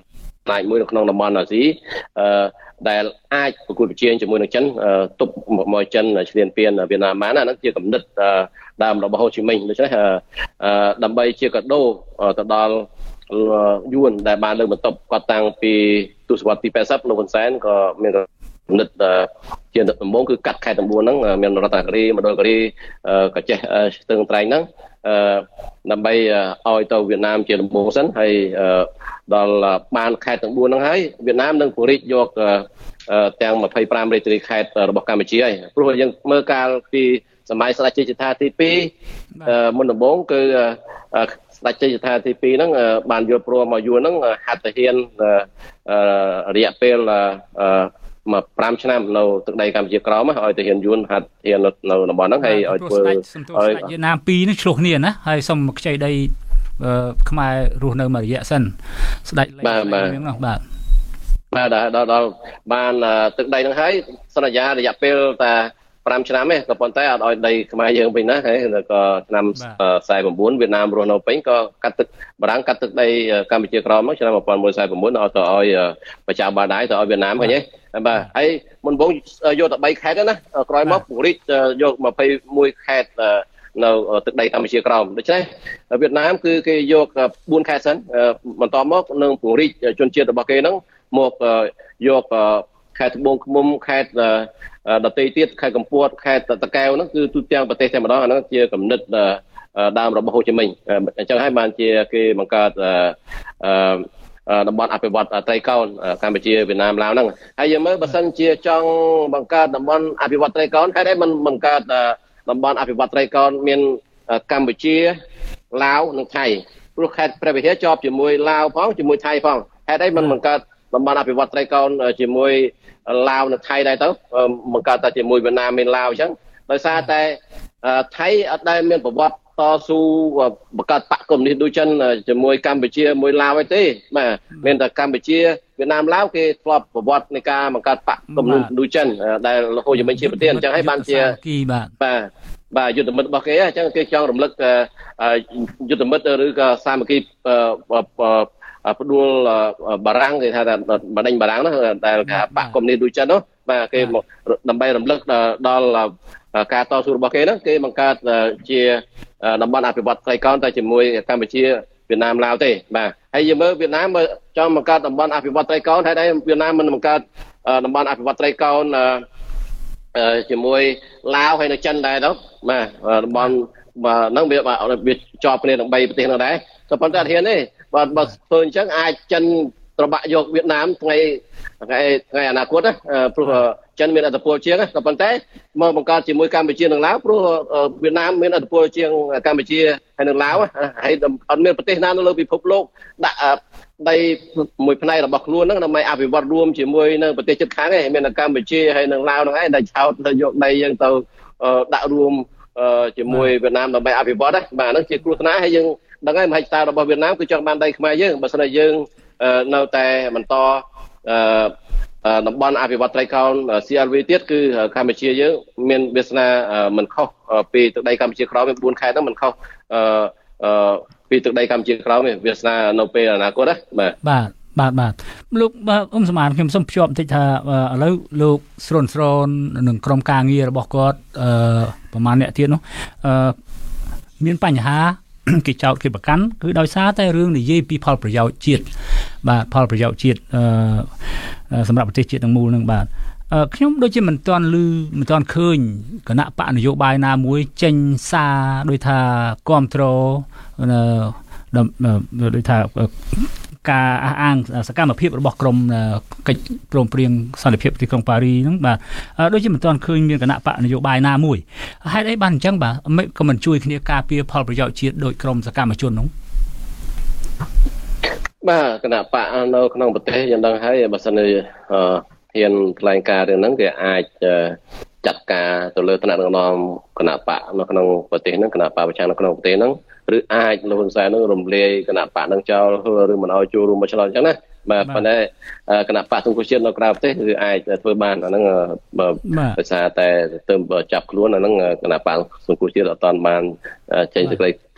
B: ណាយមួយនៅក្នុងតំបន់អាស៊ីអឺដែលអាចប្រកួតប្រជែងជាមួយនឹងចិនទប់មកចិនឈ្លានពានវៀតណាមបានអាហ្នឹងជាកំណត់ដើមរបស់ហូជីមិញដូច្នេះដើម្បីជាកាដូទៅដល់យួនដែលបានលើកបន្ទប់គាត់តាំងពីទសវត្សរ៍ទីแปดสิบលោកហ៊ុនសែនក៏មានកំណត់ជាដំបូងគឺកាត់ខេត្តទាំងបួនហ្នឹងមានរតនគិរីមណ្ឌលគិរីក៏ចេះស្ទឹងត្រែងហ្នឹងដើម្បីឲ្យទៅវៀតណាមជាដំបូងសិនហើយដល់បានខេត្តទាំងបួនហ្នឹងហើយវៀតណាមនឹងពង្រីកយកទាំងยี่สิบห้าរាជធានីខេត្តរបស់កម្ពុជាហើយព្រោះយើងមើលកាលពីសម័យស្ដេចជ័យជេដ្ឋាទីពីរមុនដំបូងគឺស្ដេចជ័យជេដ្ឋាទីពីរហ្នឹងបានយល់ព្រមមកយួនហ្នឹងហាត់ទាហានរយៈពេលមកห้าឆ្នាំនៅទឹកដីកម្ពុជាក្រោមឲ្យទាហានយួនហាត់ធាននៅតំបន់ហ្នឹងហើយឲ្យធ្វើឲ្យវៀតណាមពីរនេះឆ្លោះគ្នាណាហើយសូមខ្ចីដីខ្មែររស់នៅមួយរយៈសិនស្ដេចលេងហ្នឹងបាទបាទដល់ដល់បានទឹកដីហ្នឹងហើយសន្យារយៈពេលតែห้าឆ្នាំទេក៏ប៉ុន្តែអត់ឲ្យដីខ្មែរយើងវិញណាហើយក៏ឆ្នាំสี่สิบเก้าវៀតណាមរស់នៅពេញក៏កាត់ទឹកបារាំងកាត់ទឹកដីកម្ពុជាក្រោមហ្នឹងឆ្នាំnineteen forty-nineឲ្យទៅឲ្យប្រជាបាដាយទៅឲ្យវៀតណាមឃើញទេបាទហើយមុនបងយកតែ3ខេត្តណាក្រោយមកពង្រីកយកtwenty-oneខេត្តនៅទឹកដីកម្ពុជាក្រោមដូច្នេះវៀតណាមគឺគេយកfourខេត្តសិនបន្តមកនឹងពង្រីកជនជាតិរបស់គេហ្នឹងមកយកខេត្តត្បូងឃ្មុំខេត្តដតីទៀតខេត្តកំពតខេត្តតាកែវហ្នឹងគឺទូទាំងប្រទេសតែម្ដងអាហ្នឹងជាគំនិតដើមរបស់ហូជីមិញអញ្ចឹងហើយបានជាគេបង្កើតតំបន់អភិវឌ្ឍត្រីកោណកម្ពុជាវៀតណាមឡាវហ្នឹងហើយយើងមើលបើសិនជាចង់បង្កើតតំបន់អភិវឌ្ឍត្រីកោណហេតុអីមិនបង្កើតតំបន់អភិវឌ្ឍត្រីកោណមានកម្ពុជាឡាវនិងថៃព្រោះខេត្តព្រះវិហារជាប់ជាមួយឡាវផងជាមួយថៃផងហេតុអីមិនបង្កើតតំបន់អភិវឌ្ឍត្រីកោណជាមួយឡាវនិងថៃដែរទៅបង្កើតតែជាមួយវៀតណាមមានឡាវអញ្ចឹងដោយសារតែថៃអត់ដែលមានប្រវត្តិតស៊ូបង្កើតបកកុម្មុយនីសដូចចិនជាមួយកម្ពុជាមួយឡាវឯទេបាទមានតែកម្ពុជាវៀតណាមឡាវគេធ្លាប់ប្រវត្តិនៃការបង្កើតបកកុម្មុយនីសដូចចិនដែលហូជីមិញជាប្រធានអញ្ចឹងហើយបានជាបាទបាទយុទ្ធមិត្តរបស់គេអញ្ចឹងគេចង់រំលឹកយុទ្ធមិត្តឬក៏សាមគ្គីផ្ដួលបារាំងគេថាបដិញបារាំងណាដែលគេបកកុម្មុយនីសដូចចិននោះបាទគេដើម្បីរំលឹកដល់ការតស៊ូរបស់គេហ្នឹងគេបង្កើតជាតំបន់អភិវឌ្ឍត្រីកោណតែជាមួយកម្ពុជាវៀតណាមឡាវទេបាទហើយយើងមើលវៀតណាមមើលចង់បង្កើតតំបន់អភិវឌ្ឍត្រីកោណហើយដែរវៀតណាមមិនបង្កើតតំបន់អភិវឌ្ឍត្រីកោណជាមួយឡាវហើយនៅចិនដែរទៅបាទតំបន់ហ្នឹងវាវាជាប់គ្នាទាំងបីប្រទេសហ្នឹងដែរក៏ប៉ុន្តែអត់ហ៊ានទេបើបើធ្វើអញ្ចឹងអាចចិនត្របាក់យកវៀតណាមថ្ងៃថ្ងៃថ្ងៃអនាគតណាព្រោះចិនមានឥទ្ធិពលជាងក៏ប៉ុន្តែមកបង្កើតជាមួយកម្ពុជានិងឡាវព្រោះវៀតណាមមានឥទ្ធិពលជាងកម្ពុជាហើយនិងឡាវហើយអត់មានប្រទេសណានៅលើពិភពលោកដាក់ដីមួយផ្នែករបស់ខ្លួនហ្នឹងដើម្បីអភិវឌ្ឍរួមជាមួយនឹងប្រទេសជិតខាងឯងមានតែកម្ពុជាហើយនិងឡាវហ្នឹងឯងដែលឆោតទៅយកដីយើងទៅដាក់រួមជាមួយវៀតណាមដើម្បីអភិវឌ្ឍណាបាទហ្នឹងជាគ្រោះថ្នាក់ហើយយើងដឹងហើយមហិច្ឆតារបស់វៀតណាមគឺចង់បានដីខ្មែរយើងបើមិនយើងនៅតែបន្តតំបន់អភិវឌ្ឍត្រីកោណ C L V ទៀតគឺកម្ពុជាយើងមានវាសនាមិនខុសពីទឹកដីកម្ពុជាក្រោមមានfourខេត្តហ្នឹងមិនខុសពីទឹកដីកម្ពុជាក្រោមទេវាសនានៅពេលអនាគតណាបាទ
A: បាទបាទបាទលោកអ៊ំសមានខ្ញុំសូមភ្ជាប់បន្តិចថាឥឡូវលោកស្រូនស្រូននឹងក្រុមការងាររបស់គាត់អឺប្រហែលអ្នកទៀតនោះអឺមានបញ្ហាគេចោទគេប្រកាន់គឺដោយសារតែរឿងនិយាយពីផលប្រយោជន៍ជាតិបាទផលប្រយោជន៍ជាតិអឺសម្រាប់ប្រទេសជាតិទាំងមូលនឹងបាទខ្ញុំដូចជាមិនទាន់ឮមិនទាន់ឃើញគណៈបកនយោបាយណាមួយចេញសារដោយថាគ្រប់គ្រងដោយថាការអះអាងសកម្មភាពរបស់ក្រមកិច្ចព្រមព្រៀងសន្តិភាពទីក្រុងប៉ារីហ្នឹងបាទដូចជាមិនទាន់ឃើញមានគណៈបកនយោបាយណាមួយហេតុអីបានអញ្ចឹងបាទក៏មិនជួយគ្នាការពារផលប្រយោជន៍ជាតិដោយក្រមសកម្មជននោះ
B: បាទគណៈបកនៅក្នុងប្រទេសយើងដឹងហើយបើសិនជាហ៊ានថ្លែងការណ៍រឿងហ្នឹងគេអាចចាត់ការទៅលើថ្នាក់ដឹកនាំគណៈបកនៅក្នុងប្រទេសហ្នឹងគណៈបកប្រឆាំងនៅក្នុងប្រទេសហ្នឹងឬអាចលោកហ៊ុនសែននឹងរំលាយគណៈបកនឹងចោលឬមិនឲ្យចូលរួមមកឆ្លោះអញ្ចឹងណាបាទប៉ុន្តែគណៈបកសង្គមជាតិនៅក្រៅប្រទេសគឺអាចធ្វើបានអាហ្នឹងបើដោយសារតែទៅចាប់ខ្លួនអាហ្នឹងគណៈបកសង្គមជាតិអត់តាន់បានចេញសេចក្តី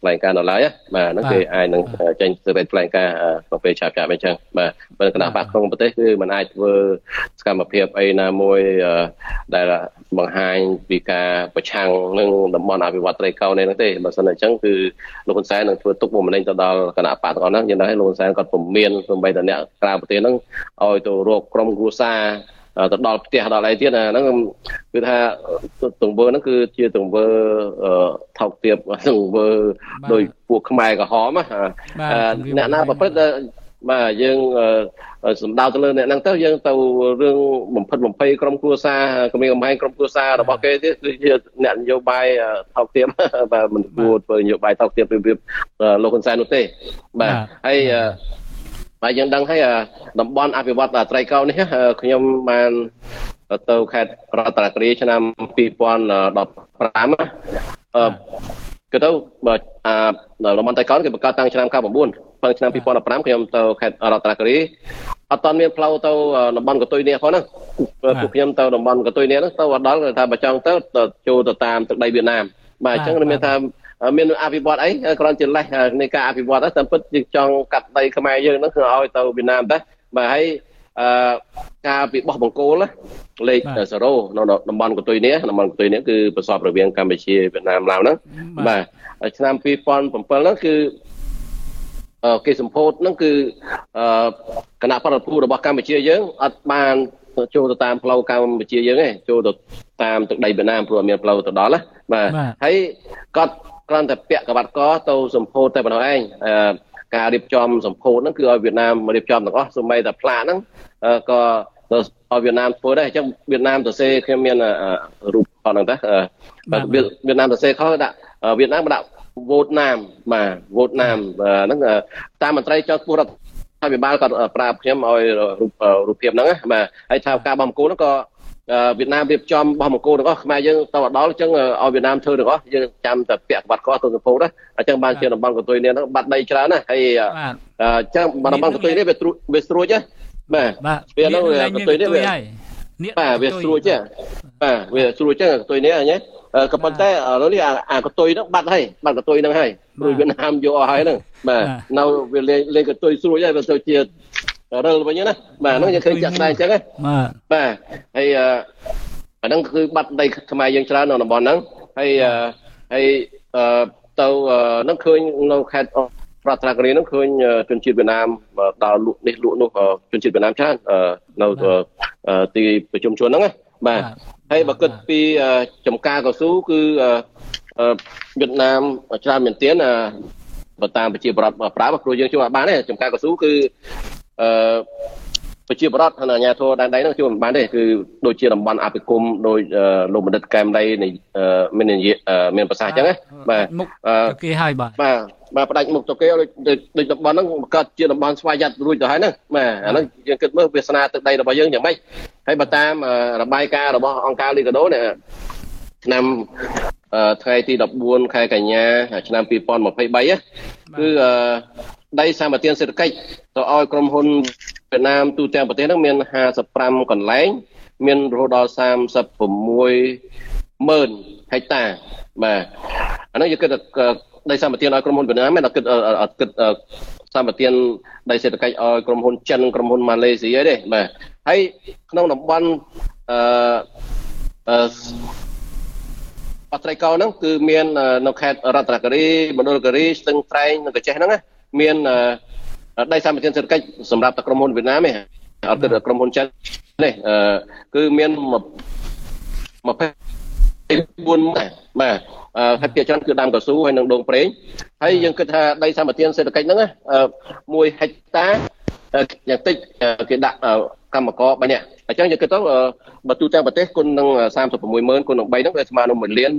B: ថ្លែងការណ៍ដល់ឡើយបាទហ្នឹងគេអាចនឹងចេញសេចក្តីថ្លែងការណ៍ក្នុងពេលឆាប់ៗអញ្ចឹងបាទបើគណៈបកក្នុងប្រទេសគឺมันអាចធ្វើសកម្មភាពអីណាមួយដែលបង្ហាញពីការប្រឆាំងនឹងតំបន់អភិវឌ្ឍត្រីកោណនេះហ្នឹងទេបើមិនអញ្ចឹងគឺលោកហ៊ុនសែននឹងធ្វើទុកបុកម្នេញទៅដល់គណៈបកទាំងអស់ហ្នឹងយើងដឹងហើយលោកហ៊ុនសែនគាត់ពុំមានសូម្បីតែអ្នកក្រៅប្រទេសហ្នឹងឲ្យទៅរកក្រុមគ្រួសារទៅដល់ផ្ទះដល់អីទៀតហ្នឹងគឺថាទង្វើហ្នឹងគឺជាទង្វើថោកទាបទង្វើដោយពួកខ្មែរក្រហមអ្នកណាប្រព្រឹត្តបាទយើងសម្ដៅទៅលើអ្នកហ្នឹងទៅយើងទៅរឿងបំផិតបំភ័យក្រុមគ្រួសារគម្រាមកំហែងក្រុមគ្រួសាររបស់គេទៀតគឺជាអ្នកនយោបាយថោកទាបបាទមិនគួរធ្វើនយោបាយថោកទាបពីលោកហ៊ុនសែននោះទេបាទហើយហើយយើងដឹងហើយតំបន់អភិវឌ្ឍត្រីកោណនេះខ្ញុំបានទៅខេត្តរតនគិរីឆ្នាំពីរពាន់ដប់ប្រាំអឺគឺទៅតំបន់ត្រីកោណគេបង្កើតតាំងឆ្នាំ九九ប៉ុន្តែឆ្នាំពីរពាន់ដប់ប្រាំខ្ញុំទៅខេត្តរតនគិរីអត់ទាន់មានផ្លូវទៅតំបន់កតុយនេះផងហ្នឹងពួកខ្ញុំទៅតំបន់កតុយនេះហ្នឹងទៅអត់ដល់ថាបើចង់ទៅចូលទៅតាមទឹកដីវៀតណាមបាទអញ្ចឹងមានថាមានអភិវឌ្ឍអីគ្រាន់ជាលេសនៃការអភិវឌ្ឍតែពិតយើងចង់កាត់ដីខ្មែរយើងហ្នឹងគឺឲ្យទៅវៀតណាមតែបាទហើយអឺការពីបោះបង្គោលលេខសេរ៉ូនៅតំបន់កតុយនេះតំបន់កតុយនេះគឺប្រសពរវាងកម្ពុជាវៀតណាមឡាវហ្នឹងបាទឆ្នាំពីរពាន់bảyហ្នឹងគឺគេសម្ពោធហ្នឹងគឺគណៈបរិភូរបស់កម្ពុជាយើងអត់បានចូលទៅតាមផ្លូវកម្ពុជាយើងទេចូលទៅតាមទឹកដីវៀតណាមព្រោះមានផ្លូវទៅដល់ណាបាទហើយគាត់គ្រាន់តែពាក់ក្បាត់កទៅសម្ពោធតែប៉ុណ្ណោះឯងការរៀបចំសម្ពោធហ្នឹងគឺឲ្យវៀតណាមរៀបចំទាំងអស់សូម្បីតែផ្លាកហ្នឹងក៏ឲ្យវៀតណាមធ្វើដែរអញ្ចឹងវៀតណាមទៅសេខ្ញុំមានរូបផងហ្នឹងតាវៀតណាមទៅសេខុសដាក់វៀតណាមដាក់វោតណាមបាទវោតណាមហ្នឹងតាមមន្ត្រីចុះពុរដ្ឋអភិបាលគាត់ប្រាប់ខ្ញុំឲ្យរូបរូបភាពហ្នឹងបាទហើយថាការបោះបង្គោលហ្នឹងក៏វៀតណាមរៀបចំបោះបង្គោលទាំងអស់ខ្មែរយើងទៅដល់អញ្ចឹងឲ្យវៀតណាមធ្វើទាំងអស់យើងចាំតែពាក់ក្បាត់កទៅសម្ពោធណាអញ្ចឹងបានជាតំបន់កតុយនេះហ្នឹងបាត់ដីច្រើនណាហើយអញ្ចឹងតំបន់កតុយនេះវាវាស្រួចណាបាទវាហ្នឹងកតុយនេះវាបាទវាស្រួចទេបាទវាស្រួចចឹងកតុយនេះអញ្ចឹងក៏ប៉ុន្តែឥឡូវនេះអាកតុយហ្នឹងបាត់ហើយបាត់កតុយហ្នឹងហើយព្រោះវៀតណាមយកអស់ហើយហ្នឹងបាទនៅវាលេងលេងកតុយស្រួចហើយវាទៅជារើលវិញណាបាទហ្នឹងយើងឃើញចាក់ស្ដែងអញ្ចឹងបាទបាទហើយអាហ្នឹងគឺបាត់ដីខ្មែរយើងច្រើននៅតំបន់ហ្នឹងហើយហើយទៅហ្នឹងឃើញនៅខេត្តរតនគិរីហ្នឹងឃើញជនជាតិវៀតណាមដល់លក់នេះលក់នោះជនជាតិវៀតណាមច្រើននៅទីប្រជុំជនហ្នឹងណាបាទហើយបើគិតពីចំការកស៊ូគឺវៀតណាមច្រើនមែនទែនបើតាមប្រជាប្រដ្ឋប្រើព្រោះយើងជួយអត់បានទេចំការកស៊ូគឺអឺប្រជាប្រដ្ឋអាជ្ញាធរដែនដីហ្នឹងជួយមិនបានទេគឺដូចជាតំបន់អភិគមដោយលោកបណ្ឌិតកែមដីនៃមាននិយាយមានប្រសាសន៍អញ្ចឹងណាបាទមុខគេហើយបាទបាទបាទផ្ដាច់មុខទៅគេដូចតំបន់ហ្នឹងបង្កើតជាតំបន់ស្វ័យយ័តរួចទៅហើយហ្នឹងបាទអាហ្នឹងយើងគិតមើលវាសនាទឹកដីរបស់យើងយ៉ាងម៉េចហើយបើតាមរបាយការណ៍របស់អង្គការលីកាដូនេះឆ្នាំថ្ងៃទីដប់បួនខែកញ្ញាឆ្នាំពីរពាន់ម្ភៃបីគឺដីសម្បត្តិសេដ្ឋកិច្ចទៅឲ្យក្រុមហ៊ុនវៀតណាមទូទាំងប្រទេសហ្នឹងមានห้าสิบห้ากន្លែងមានរហូតដល់សាមសិប៦ម៉ឺនហិកតាបាទអានោះយើងគិតដីសម្បត្តិឲ្យក្រុមហ៊ុនវៀតណាមមិនគិតគិតសម្បត្តិដីសេដ្ឋកិច្ចឲ្យក្រុមហ៊ុនចិនក្រុមហ៊ុនម៉ាឡេស៊ីអីទេបាទហើយក្នុងតំបន់អឺអឺអត្រីកោហ្នឹងគឺមាននៅខេត្តរតនគិរីមណ្ឌលគិរីស្ទឹងត្រែងនិងកញ្ចេះហ្នឹងមានដីសម្បត្តិសេដ្ឋកិច្ចសម្រាប់តែក្រុមហ៊ុនវៀតណាមទេអត់គិតក្រុមហ៊ុនចិនទេគឺមានម្ភៃបួនបាទហើយភាគច្រើនគឺដើមកស៊ូហើយនិងដូងប្រេងហើយយើងគិតថាដីសម្បត្តិសេដ្ឋកិច្ចហ្នឹងមួយហិកតាយ៉ាងតិចគេដាក់កម្មករបីនាក់អញ្ចឹងយើងគិតទៅបើទូទាំងប្រទេសគុណនឹងសាមសិប៦ម៉ឺនគុណនឹងបីហ្នឹងវាស្មើនឹងមួយលាន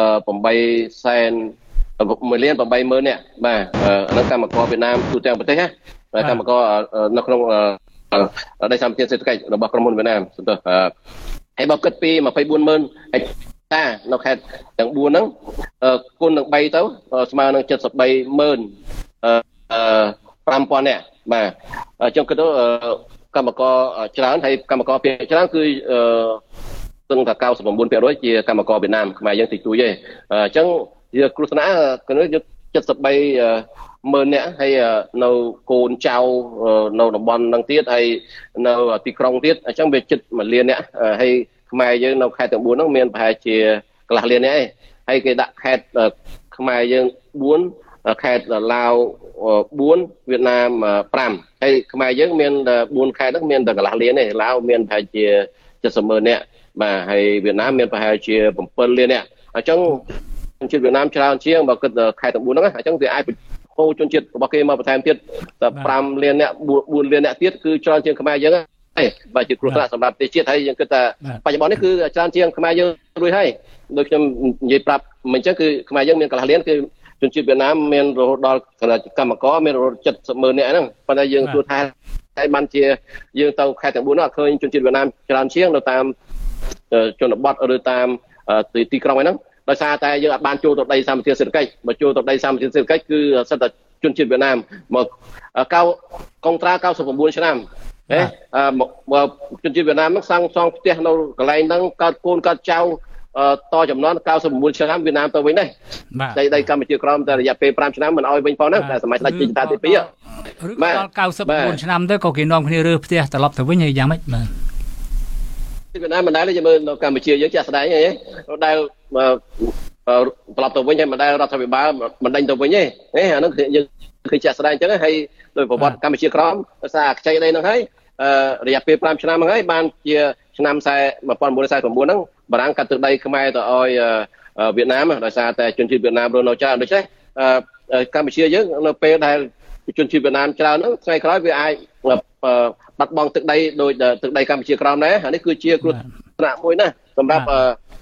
B: 8សែនមួយលាន8ម៉ឺននាក់បាទអានោះកម្មករវៀតណាមទូទាំងប្រទេសណាកម្មករនៅក្នុងដីសម្បត្តិសេដ្ឋកិច្ចរបស់ក្រុមហ៊ុនវៀតណាមទៅហើយបើគិតពីម្ភៃបួនម៉ឺនហិកតានៅខេត្តទាំងបួនហ្នឹងគុណនឹងបីទៅស្មើនឹង칠십삼ម៉ឺនប្រាំពាន់នាក់បាទអញ្ចឹងគិតទៅកម្មករច្រើនហើយកម្មករភាគច្រើនគឺស្ទឹងតែ九十chínភាគរយជាកម្មករវៀតណាមខ្មែរយើងតិចតួចទេអញ្ចឹងយើងគ្រោះថ្នាក់គឺយើង chất sập bay mờ nè hay nâu cồn trao nâu đồng bòn năng tiết hay nâu tì krong tiết trong việc chất mà liên nè hay mai dương nâu khai tượng bốn nó miền phải chia là liên nè hay cái đặc khai mai dương bốn khai Lào bốn Việt Nam Pram hay mai dương miền bốn khai đất miền là liên này Lào miền phải chia chất sập mờ nè mà hay Việt Nam miền phải chia bấm phân liên nè ở trong trên Việt Nam trao chiêng và cất khai tượng bốn đó ở trong thì ai khô chôn chết bao kia mà thêm tiết tập Pram liên nè buồn liên nè tiết cứ cho chiêng mai dương và chỉ cột làสำหรับtiết hayยังก็แต่ปัจจุบันนี้คือจานเชียงขมายยังรวยให้โดยที่ยิ่งปรับมันจะคือขมายยังมีการเลี้ยงคือจนชีวิตเวียดนามมีโรดอลขนาดกรรมกรมีโรดจัดเสมอเนี่ยนั่งปัจจัยยังตัวไทยไทยบันเชียยังเตาแค่แต่บุญน่ะเคยจนชีวิตเวียดนามจานเชียงเราตามจนบัดหรือตามตีตีกรองไว้นั่งโดยซาแต่ยังบานโจตัวใดสามเทียนเศรษฐกิจมาโจตัวใดสามเทียนเศรษฐกิจคือสัตว์จนชีวิตเวียดนามมาเก้ากองตราเก้าสิบบุญชนะเอ๊ะจนชีวิตเวียดนามมันสร้างสร้างเตี้ยเรากระไรนั่งการโกนการเจ้าต่อจำนวนเก้าสิบบุญชนะเวียดนามตัววิ่งได้ได้ได้การมาเจอกรอมแต่อย่าไปปรามชนะมันเอาไปพอนะแต่สมัยได้จิตตาติปีอ่ะ
A: มาเก้าสิบบุญชนะด้วยก็กินนองคนนี้เรือเตี้ยแต่รอบตัววิ่งยังไม่มา
B: ที่เวียดนามมันได้เลยจะมือเราการมาเชียร์เยอะจัดแสดงอย่างนี้เราได้ตลอดตัววิ่งให้มันได้เราทำแบบบ้ามันดันตัววิ่งเนี่ยนี่ฮะนั่นคือยังคือจัดแสดงจังให้โดยประวัติการมาเชียร์ครอมสากใจได้นั่งให้ระยะเปรียบปรามชนะมั้งให้บ้านเชียร์ชนะใส่มาปอนบุญใส่ของบุญนั่งบางการตึกใดขมายต่ออ้อยเวียดนามโดยซาแต่จนชีวิตเวียดนามโดนเอาจ้าโดยใช่การมาเชียร์เยอะเราเปย์ได้จนชีวิตเวียดนามจ้านั่งใส่คล้ายวิไอปัดบองตึกใดโดยตึกใดการมาเชียร์ครอมนะอันนี้คือเชียร์กลุ่มสนามมวยนะสำหรับ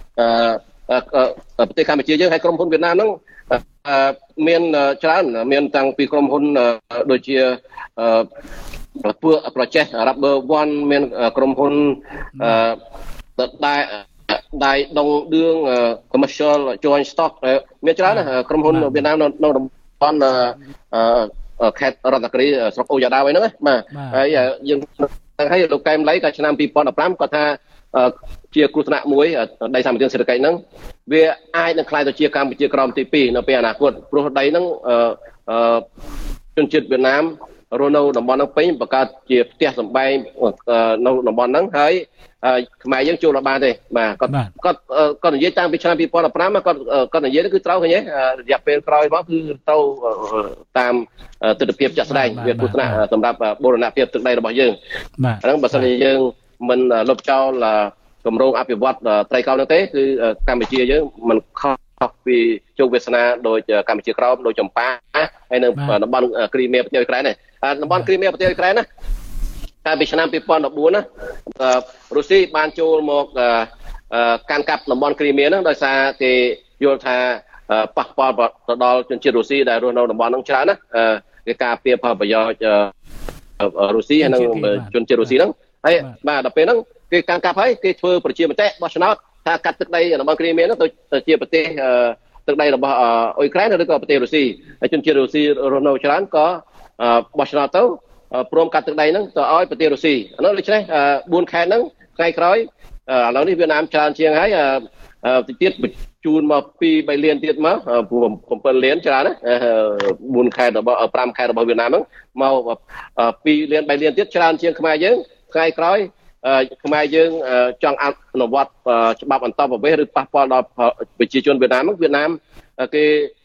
B: ประเทศการมาเชียร์เยอะให้กรมพลเวียดนามนั่งเมียนจ้าเมียนตั้งปีกรมพลโดยเชียร์เพื่อโปรเจกต์รับเบอร์วันเมียนกรมพลได้ได้ดงเรื่อง commercial joint stock เมียนจ้านะกรมพลเวียดนามนนตอนแคทรัตกรีสกโอยาดาไว้นะมาไอ้ยังให้ลูกแกมไล่กับชนะปีปอนด์ปรามก็ถ้าเชียร์กรุษณะมวยได้สามเดือนเศรษฐกิจนั้นเวียไอ้นั่งคลายตัวเชียร์การเชียร์กรอมตีปีนั่นเป็นอนาคตโปรได้นั่งจนจิตเวียดนามโรนัลด์นบอลนั่งเป็นประกาศเจียบเตี้ยสมัยนบอลนั่งให้ขมายยังจูระบาดเลยมาก็ก็ก็หนึ่งยี่ตั้งพิชาพิปอนด์ปรามก็ก็หนึ่งยี่นั่นคือเต้าอย่างเงี้ยอยากเป็นครอยว่าคือเต้าตามตึกเพียบจัดแสดงเวียดพุทธนะสำหรับโบราณเพียบตึกใดระบายยังนั่งบัสนียังมันลบเจ้าละกรมโรงอภิวัตไตรเก้านั่นเต้คือการไปเชียร์ยังมันเข้าปีโจเวสนาโดยการไปเชียร์คราวโดยจมป้าให้หนึ่งนบอลครีเมียประเทศไกรเนี่ยนบอลครีเมียประเทศไกรนะการไปชนะปีปอนด์ดอกบัวนะรัสเซียบานโจมกการกับนบอลครีเมียนะโดยซาที่โยธาปักปอนด์ดอลจนเชียร์รัสเซียได้รู้นบอลน้องชนะนะการเปรียบพอประโยชน์รัสเซียนั่งจนเชียร์รัสเซียนั่งให้มาดับเป็นนั่งการกับให้ที่เพื่อประชีพมันแตะบอชนะถ้ากัดตึกใดนบอลครีเมียนะตัวเชียร์ประเทศตึกใดนบอลอุยแครนหรือก็ประเทศรัสเซียจนเชียร์รัสเซียโรนัลด์ชนะก็บอชนะเต้าพร้อมกัดตึกใดนั่งตัวอ้อยประเทศรัสเซียนั่นเลยใช่ไหมบุญแคนนั่งใครคล้อยเราที่เวียดนามชานเชียงให้ติดติดจูนมาปีใบเลียนติดมาผมผมเป็นเลียนชานะบุญแคนเราปรามแคนเราเวียดนามนั่งมาปีเลียนใบเลียนติดชานเชียงขมายเยอะใครคล้อยขมายยังจังอันนวัดฉบับอันต่อไปหรือปะปอเราไปจีจวนเวียดนามมั้งเวียดนามcái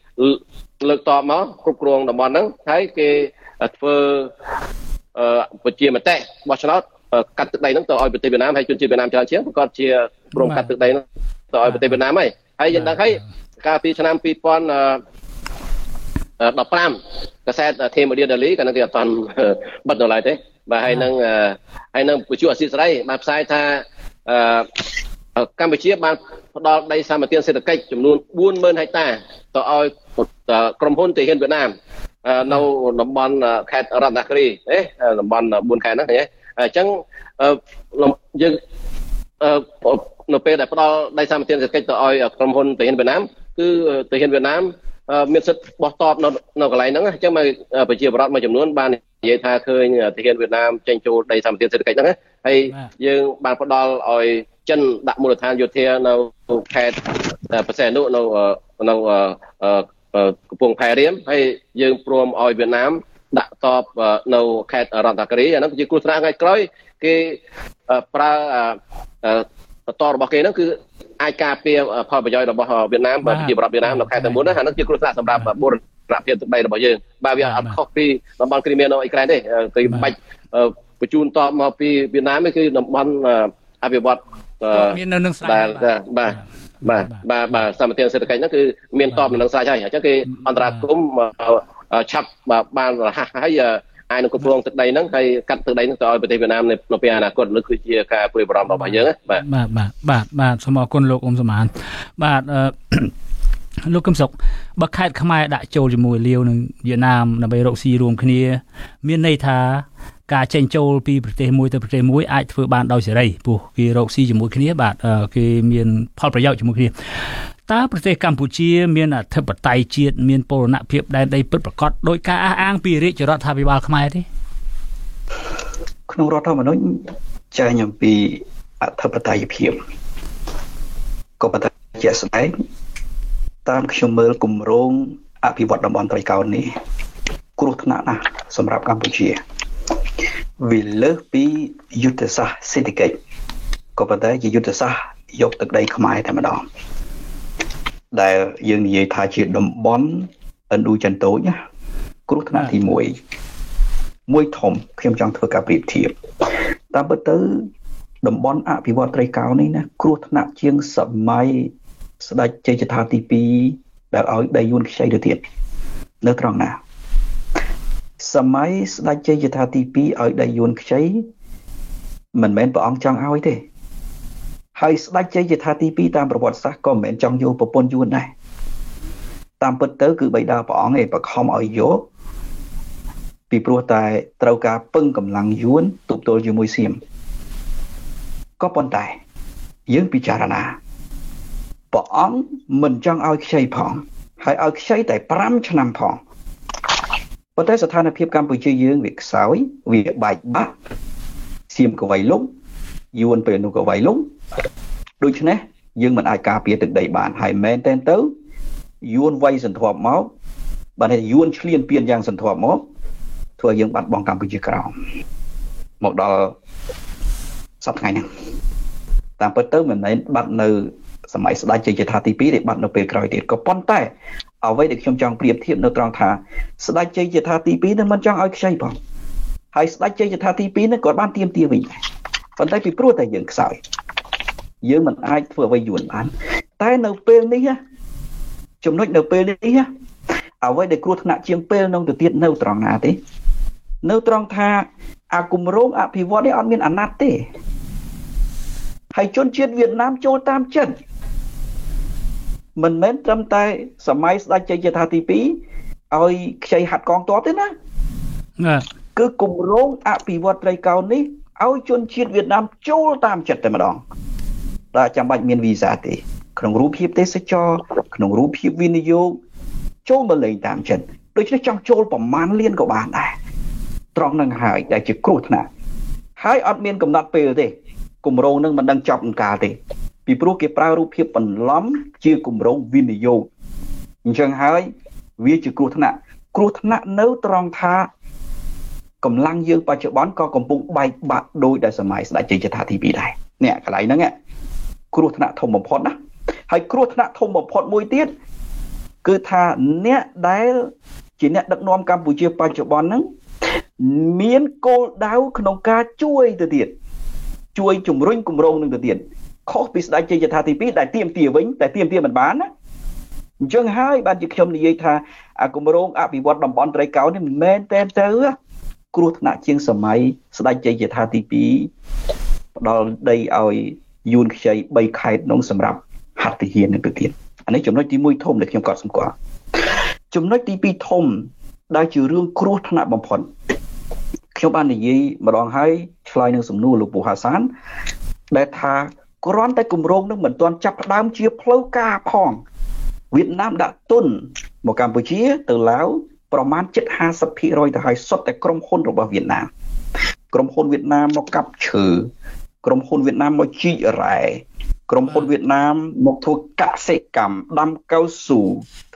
B: lực tọa máu cục ruộng đồng bọn nắng thấy cái phơ vật chia mà tệ bỏ cho nó cắt từ đây nó tỏi về Việt Nam hay chuyên chia Việt Nam cho chiến còn chia ruộng cắt từ đây nó tỏi về Việt Nam ấy hay dân đang thấy cà phê Nam phê pon đập ram cái xe thêm một điều đại lý cái năng toàn bật đầu lại thế và hay năng hay năng buổi chiều xịt đây mà sai tha Campuchia ban đo đây sao mà tiên sẽ được cách chủng luôn buôn mơn hay taต่อเอากรมพลที่เห็นเวียดนามเราหนุ่มบอลแคทรัตนักรีเอ๊ะหนุ่มบอลบุญแคทนั่นไงจังยังหนุ่มเปย์แต่พอได้สามเตียนจะใกล้ต่อเอากรมพลที่เห็นเวียดนามคือที่เห็นเวียดนามมีสิทธิ์บอสตอบเราเราก็ไหลนั่งจังมาไปเชียร์บอลมาจำนวนบ้านเยธาเคยที่เห็นเวียดนามเจงโจได้สามเตียนจะใกล้นั่งให้ยังบ้านพอดอลเอาchân đặt một thang vô theo nào kẹt percent nữa nào nào កំពង់ផែរៀមហើយយើងព្រមឲ្យវៀតណាមដាក់តបនៅខេត្តរតនគិរីអាហ្នឹងគឺជាគ្រោះថ្នាក់ថ្ងៃក្រោយគេប្រើតររបស់គេហ្នឹងគឺអាចការពារផលប្រយោជន៍របស់វៀតណាមប្រជាពលរដ្ឋវៀតណាមនៅខេត្តទាំងមូលហ្នឹងអាហ្នឹងជាគ្រោះថ្នាក់សម្រាប់បូរណភាពទឹកដីរបស់យើងបើវាអត់ខុសពីតំបន់គ្រីមៀនៅអ៊ុយក្រែនទេគេបាច់បញ្ជូនតបមកពីវៀតណាមនេះគឺតំបន់អភិវឌ្ឍ
A: មាននៅនឹងស្រែ
B: បាទបាទបាទបាទបាទសម្បត្តិសេដ្ឋកិច្ចហ្នឹងគឺមានតបនៅនឹងស្រេចហើយអញ្ចឹងគេអន្តរាគមឆាប់បានរហ័សហើយអាចនឹងគ្រប់គ្រងទឹកដីហ្នឹងហើយកាត់ទឹកដីហ្នឹងទៅឲ្យប្រទេសវៀតណាមនៅពេលអនាគតនោះគឺជាការព្រួយបារម្ភរបស់យើងបាទ
A: បាទបាទបាទបាទសូមអរគុណលោកអ៊ុំសំអានបាទលោកកឹមសុខបើខេត្តខ្មែរដាក់ចូលជាមួយលាវនិងវៀតណាមដើម្បីរកស៊ីរួមគ្នាមានន័យថាការចេញចូលពីប្រទេសមួយទៅប្រទេសមួយអាចធ្វើបានដោយសេរីព្រោះគេរកស៊ីជាមួយគ្នាបាទគេមានផលប្រយោជន៍ជាមួយគ្នាតើប្រទេសកម្ពុជាមានអធិបតេយ្យជាតិមានបូរណភាពដែនដីពិតប្រាកដដោយការអះអាងពីរាជរដ្ឋាភិបាលខ្មែរទេ
C: ក្នុងរដ្ឋធម្មនុញ្ញចែងអំពីអធិបតេយ្យភាពក៏ប៉ុន្តែជាក់ស្ដែងតាមខ្ញុំមើលគម្រោងអភិវឌ្ឍតំបន់ត្រីកោណនេះគ្រោះថ្នាក់ណាស់សម្រាប់កម្ពុជាវាលើសពីយុទ្ធសាស្ត្រសេដ្ឋកិច្ចក៏ប៉ុន្តែជាយុទ្ធសាស្ត្រយកទឹកដីខ្មែរតែម្ដងដែលយើងនិយាយថាជាតំបន់ឥណ្ឌូចិនតូចណាគ្រោះថ្នាក់ទីមួយមួយធំខ្ញុំចង់ធ្វើការប្រៀបធៀបតាមពិតទៅតំបន់អភិវឌ្ឍត្រីកោណនេះណាគ្រោះថ្នាក់ជាងសម័យស្ដេចជ័យជេដ្ឋាទីពីរដែលឲ្យដីយួនខ្ចីទៅទៀតនៅត្រង់ណាសម័យស្ដេចជ័យជេដ្ឋាទីពីរឲ្យដីយួនខ្ចីមិនមែនព្រះអង្គចង់ឲ្យទេហើយស្ដេចជ័យជេដ្ឋាទីពីរតាមប្រវត្តិសាស្ត្រក៏មិនមែនចង់យកប្រពន្ធយួនដែរតាមពិតទៅគឺបិតាព្រះអង្គឯងបង្ខំឲ្យយកពីព្រោះតែត្រូវការពឹងកម្លាំងយួនទប់ទល់ជាមួយសៀមក៏ប៉ុន្តែយើងពិចារណាព្រះអង្គមិនចង់ឲ្យខ្ចីផងហើយឲ្យខ្ចីតែប្រាំឆ្នាំផងប៉ុន្តែស្ថានភាពកម្ពុជាយើងវាខ្សោយវាបែកបាក់សៀមក៏វាយលុកយួនពេលនោះក៏វាយលុកដូច្នេះយើងមិនអាចការពារទឹកដីបានហើយមែនតែនទៅយួនវាយសន្ធាប់មកបានតែយួនឈ្លានពានយ៉ាងសន្ធាប់មកធ្វើឲ្យយើងបាត់បង់កម្ពុជាក្រោមមកដល់សប្តាហ៍ថ្ងៃហ្នឹងតាមពិតទៅមិនមែនបាត់នៅសម័យស្ដេចជ័យជេដ្ឋាទីពីរទេបាត់នៅពេលក្រោយទៀតក៏ប៉ុន្តែអ្វីដែលខ្ញុំចង់ប្រៀបធៀបនៅត្រង់ថាស្ដេចជ័យជេដ្ឋាទីពីរនឹងមិនចង់ឲ្យខ្ចីផងហើយស្ដេចជ័យជេដ្ឋាទីពីរនឹងក៏បានទាមទារវិញដែរប៉ុន្តែពីព្រោះតែយើងខ្សោយយើងមិនអាចធ្វើអ្វីយួនបានតែនៅពេលនេះចំណុចនៅពេលនេះអ្វីដែលគ្រោះថ្នាក់ជាងពេលនោះទៅទៀតនៅត្រង់ណាទេនៅត្រង់ថាអាគម្រោងអភិវឌ្ឍនេះអត់មានអាណត្តិទេហើយជនជាតិវៀតណាមចូលតាមចិត្តមិនមែនត្រឹមតែសម័យស្ដេចជ័យជេដ្ឋាទីពីរឲ្យខ្ចីហាត់កងទ័ពទេណាគឺគម្រោងអភិវឌ្ឍត្រីកោណនេះឲ្យជនជាតិវៀតណាមចូលតាមចិត្តតែម្ដងតែចាំបាច់មានវីសាទេក្នុងរូបភាពទេសចរក្នុងរូបភាពវិនិយោគចូលមកលេងតាមចិត្តដូច្នេះចង់ចូលប្រមាណលានក៏បានដែរត្រង់នឹងហើយដែលជាគ្រោះថ្នាក់ហើយអត់មានកំណត់ពេលទេគម្រោងនឹងមិនដឹងចប់អង្ការទេពីព្រោះគេប្រើរូបភាពបន្លំជាគម្រោងវិនិយោគអញ្ចឹងហើយវាជាគ្រោះថ្នាក់គ្រោះថ្នាក់នៅត្រង់ថាកម្លាំងយើងបច្ចុប្បន្នក៏កំពុងបែកបាក់ដោយដែលសម័យស្ដេចជ័យជេដ្ឋាទីពីរដែរនេះកន្លែងហ្នឹងគ្រោះថ្នាក់ធំបំផុតណាហើយគ្រោះថ្នាក់ធំបំផុតមួយទៀតគឺថាអ្នកដែលជាអ្នកដឹកនាំកម្ពុជាបច្ចុប្បន្នហ្នឹងមានគោលដៅក្នុងការជួយទៅទៀតជួយជំរុញគម្រោងនឹងទៅទៀតខុសពីស្ដេចជ័យជេដ្ឋាទីពីរដែលទាមទារវិញតែទាមទារមិនបានណាអញ្ចឹងហើយបានជាខ្ញុំនិយាយថាអាគម្រោងអភិវឌ្ឍតំបន់ត្រីកោណនេះមិនមែនតែទៅគ្រោះថ្នាក់ជាងសម័យស្ដេចជ័យជេដ្ឋាទីពីរផ្ដល់ដីឲ្យយួនខ្ចីបីខេត្តនោះសម្រាប់ហត្ថិហាននឹងទៅទៀតអានេះចំណុចទីមួយធំដែលខ្ញុំកត់សម្គាល់ចំណុចទីពីរធំដែលជារឿងគ្រោះថ្នាក់បំផុតខ្ញុំបាននិយាយម្ដងហើយឆ្លើយនឹងសំណួរលោកពូហាសានដែលថាគ្រាន់តែគម្រោងនឹងមិនទាន់ចាប់ផ្ដើមជាផ្លូវការផងវៀតណាមដាក់ទុនមកកម្ពុជាទៅឡាវប្រមាណ ห้าสิบเปอร์เซ็นต์ ទៅហើយសុទ្ធតែក្រុមហ៊ុនរបស់វៀតណាមក្រុមហ៊ុនវៀតណាមមកកាប់ឈើក្រុមហ៊ុនវៀតណាមមកជីករ៉ែក្រុមហ៊ុនវៀតណាមមកធ្វើកសិកម្មដាំកៅស៊ូធ្វើ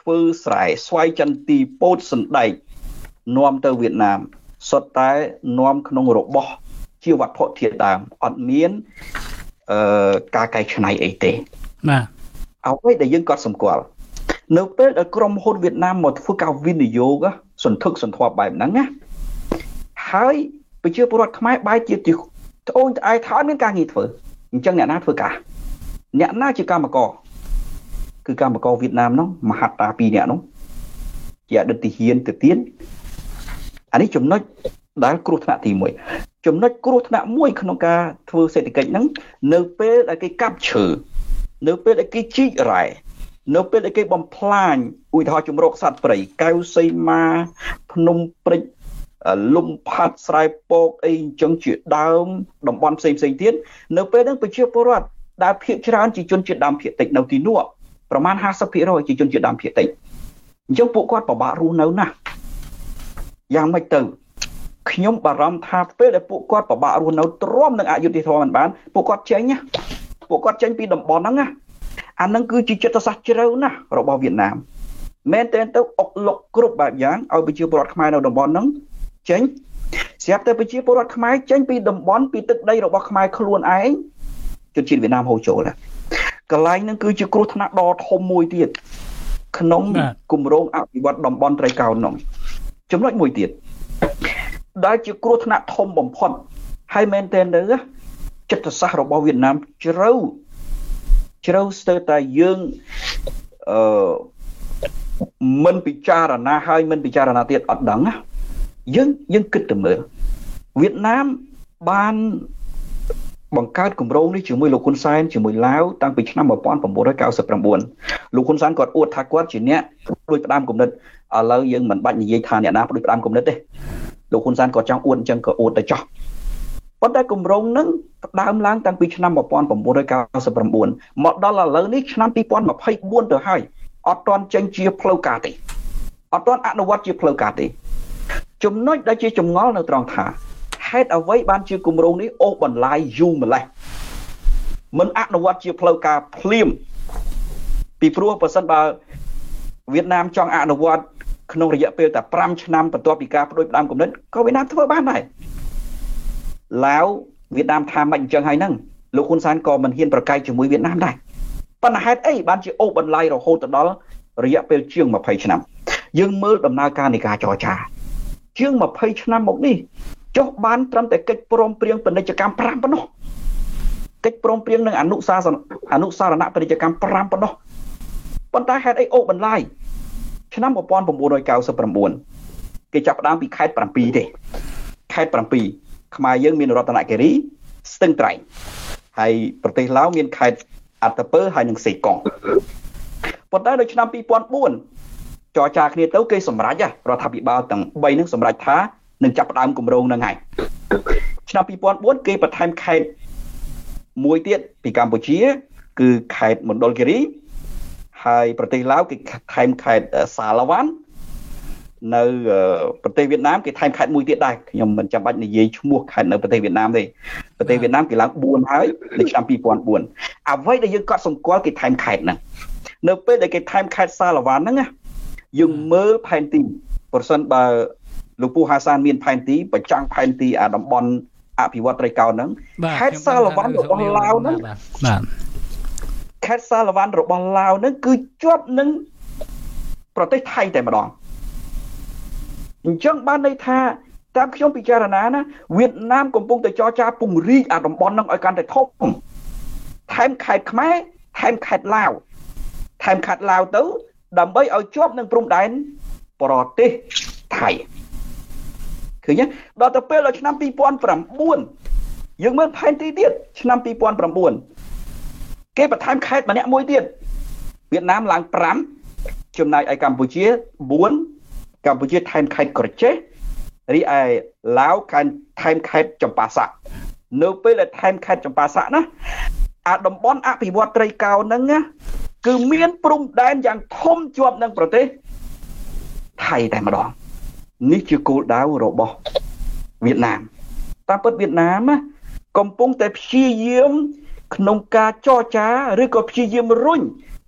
C: ធ្វើស្រែស្វាយចន្ទីពោតសណ្ដែកនាំទៅវៀតណាមសុទ្ធតែនាំក្នុងរបស់ជាវត្ថុធាតុដើមអត់មានអឺការកែច្នៃអីទេ
A: បាទ
C: អ្វីដែលយើងក៏សម្គាល់នៅពេលដែលក្រុមហ៊ុនវៀតណាមមកធ្វើការវិនិយោគសន្ធឹកសន្ធាប់បែបហ្នឹងណាហើយប្រជាពលរដ្ឋខ្មែរបែរជាត្អូញត្អែថាអត់មានការងារធ្វើអញ្ចឹងអ្នកណាធ្វើការអ្នកណាជាកម្មករគឺកម្មករវៀតណាមនោះមហត្តាពីរនាក់នោះជាអតីតទាហានទៅទៀតអានេះចំណុចដែលគ្រោះថ្នាក់ទីមួយចំណុចគ្រោះថ្នាក់មួយក្នុងការធ្វើសេដ្ឋកិច្ចហ្នឹងនៅពេលដែលគេកាប់ឈើនៅពេលដែលគេជីករ៉ែនៅពេលដែលគេបំផ្លាញឧទាហរណ៍ជំរកសត្វព្រៃកៅសីមាភ្នំព្រិចលំផាត់ស្រែពកអីអញ្ចឹងជាដើមតំបន់ផ្សេងផ្សេងទៀតនៅពេលហ្នឹងប្រជាពលរដ្ឋដែលភាគច្រើនជាជនជាតិដើមភាគតិចនៅទីនោះប្រមាណ ห้าสิบเปอร์เซ็นต์ ជាជនជាតិដើមភាគតិចអញ្ចឹងពួកគាត់ពិបាករស់នៅណាស់យ៉ាងម៉េចទៅខ្ញុំបារម្ភថាពេលដែលពួកគាត់ពិបាករស់នៅទ្រាំនឹងអយុត្តិធម៌មិនបានពួកគាត់ចេញណាពួកគាត់ចេញពីតំបន់ហ្នឹងណាអាហ្នឹងគឺជាចិត្តសាស្ត្រជ្រៅណាស់របស់វៀតណាមមែនតើទៅអុកលុកគ្រប់បែបយ៉ាងឲ្យប្រជាពលរដ្ឋខ្មែរនៅតំបន់ហ្នឹងចេញស្រាប់តែប្រជាពលរដ្ឋខ្មែរចេញពីតំបន់ពីទឹកដីរបស់ខ្មែរខ្លួនឯងជនជាតិវៀតណាមហូរចូលណាកន្លែងហ្នឹងគឺជាគ្រោះថ្នាក់ដ៏ធំមួយទៀតក្នុងគម្រោងអភិវឌ្ឍតំបន់ត្រីកោណនោះចំណុចមួយទៀតដែលជាគ្រោះថ្នាក់ធំបំផុតហើយមែនតើទៅចិត្តសាស្ត្ររបស់វៀតណាមជ្រៅជ្រៅស្ទើរតែយើងអឺមិនពិចារណាហើយមិនពិចារណាទៀតអត់ដឹងណាយើងយើងគិតទៅមើលវៀតណាមបានបង្កើតគម្រោងនេះជាមួយលោកហ៊ុនសែនជាមួយឡាវតាំងពីឆ្នាំnineteen ninety-nineលោកហ៊ុនសែនគាត់អួតថាគាត់ជាអ្នកដូចផ្ដាំគំនិតឥឡូវយើងមិនបាច់និយាយថាអ្នកណាដូចផ្ដាំគំនិតទេលោកហ៊ុនសែនគាត់ចង់អួតអញ្ចឹងក៏អួតទៅចោះប៉ុន្តែគម្រោងហ្នឹងផ្ដើមឡើងតាំងពីឆ្នាំnineteen ninety-nineមកដល់ឥឡូវនេះឆ្នាំtwenty twenty-fourទៅហើយអត់ទាន់ចេញជាផ្លូវការទេអត់ទាន់អនុវត្តជាផ្លូវការទេចំណុចដែលជាចម្ងល់នៅត្រង់ថាហេតុអ្វីបានជាគម្រោងនេះអូសបន្លាយយូរម្លេះមិនអនុវត្តជាផ្លូវការភ្លាមពីព្រោះបើសិនបើវៀតណាមចង់អនុវត្តក្នុងរយៈពេលតែfiveឆ្នាំបន្ទាប់ពីការបដិបត្តិគំនិតក៏វៀតណាមធ្វើបានដែរឡាវវៀតណាមថាមិនអញ្ចឹងហើយហ្នឹងលោកហ៊ុនសែនក៏មិនហ៊ានប្រកែកជាមួយវៀតណាមដែរប៉ុន្តែហេតុអីបានជាអូសបន្លាយរហូតដល់រយៈពេលជាងtwentyឆ្នាំយើងមើលដំណើរការនៃការចរចាជាងtwentyឆ្នាំមកនេះចុះបានត្រឹមតែកិច្ចព្រមព្រៀងពាណិជ្ជកម្មfiveប៉ុណ្ណោះកិច្ចព្រមព្រៀងនឹងអនុសាសនអនុសារណៈពាណិជ្ជកម្មfiveប៉ុណ្ណោះប៉ុន្តែហេតុអីអូសបន្លាយឆ្នាំnineteen ninety-nineគេចាប់ផ្ដើមពីខេត្តsevenទេខេត្តsevenខ្មែរយើងមានរតនគិរីស្ទឹងត្រែងហើយប្រទេសឡាវមានខេត្តអត្តពើហើយនិងសេកុងប៉ុន្តែនៅឆ្នាំtwo thousand fourចរចាគ្នាទៅគេសម្រេចរដ្ឋាភិបាលទាំងthreeនឹងសម្រេចថានឹងចាប់ផ្ដើមគម្រោងហ្នឹងហើយឆ្នាំtwo thousand fourគេបន្ថែមខេត្តមួយទៀតពីកម្ពុជាគឺខេត្តមណ្ឌលគិរីហើយប្រទេសឡាវគេថែមខេត្តសាឡាវ៉ាន់នៅប្រទេសវៀតណាមគេថែមខេត្តមួយទៀតដែរខ្ញុំមិនចាំបាច់និយាយឈ្មោះខេត្តនៅប្រទេសវៀតណាមទេប្រទេសវៀតណាមគេឡើងfourហើយនៅឆ្នាំtwo thousand fourអ្វីដែលយើងកត់សម្គាល់គេថែមខេត្តហ្នឹងនៅពេលដែលគេថែមខេត្តសាឡាវ៉ាន់ហ្នឹងណាយើងមើលផែនទីប្រសិនបើលោកពូហាសានមានផែនទីបញ្ចាំងផែនទីអាតំបន់អភិវឌ្ឍត្រីកោណហ្នឹងខេត្តសាឡាវ៉ាន់របស់ឡាវហ្នឹងបាទខេត្តសាឡាវ៉ាន់របស់ឡាវហ្នឹងគឺជាប់នឹងប្រទេសថៃតែម្ដងអញ្ចឹងបានន័យថាតាមខ្ញុំពិចារណាណាវៀតណាមកំពុងតែចរចាពង្រីកអាតំបន់ហ្នឹងឲ្យកាន់តែធំថែមខេត្តខ្មែរថែមខេត្តឡាវថែមខេត្តឡាវទៅដើម្បីឲ្យជាប់នឹងព្រំដែនប្រទេសថៃឃើញទេដល់ទៅពេលដល់ឆ្នាំtwo thousand nineយើងមើលផែនទីទៀតឆ្នាំtwo thousand nineគេបន្ថែមខេត្តម្នាក់មួយទៀតវៀតណាមឡើងfiveចំណែកឯកម្ពុជាfourកម្ពុជាថែមខេត្តក្រចេះរីឯឡាវខាងថែមខេត្តចម្ប៉ាសាក់នៅពេលដែលថែមខេត្តចម្ប៉ាសាក់ណាអាតំបន់អភិវឌ្ឍត្រីកោណហ្នឹងណាគឺមានព្រំដែនយ៉ាងធំជាប់នឹងប្រទេសថៃតែម្ដងនេះជាគោលដៅរបស់វៀតណាមតាមពិតវៀតណាមកំពុងតែព្យាយាមក្នុងការចរចាឬក៏ព្យាយាមរុញ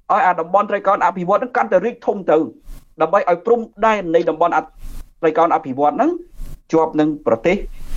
C: ឲ្យអាតំបន់ត្រីកោណអភិវឌ្ឍហ្នឹងកាន់តែរីកធំទៅដើម្បីឲ្យព្រំដែននៃតំបន់ត្រីកោណអភិវឌ្ឍហ្នឹងជាប់នឹងប្រទេស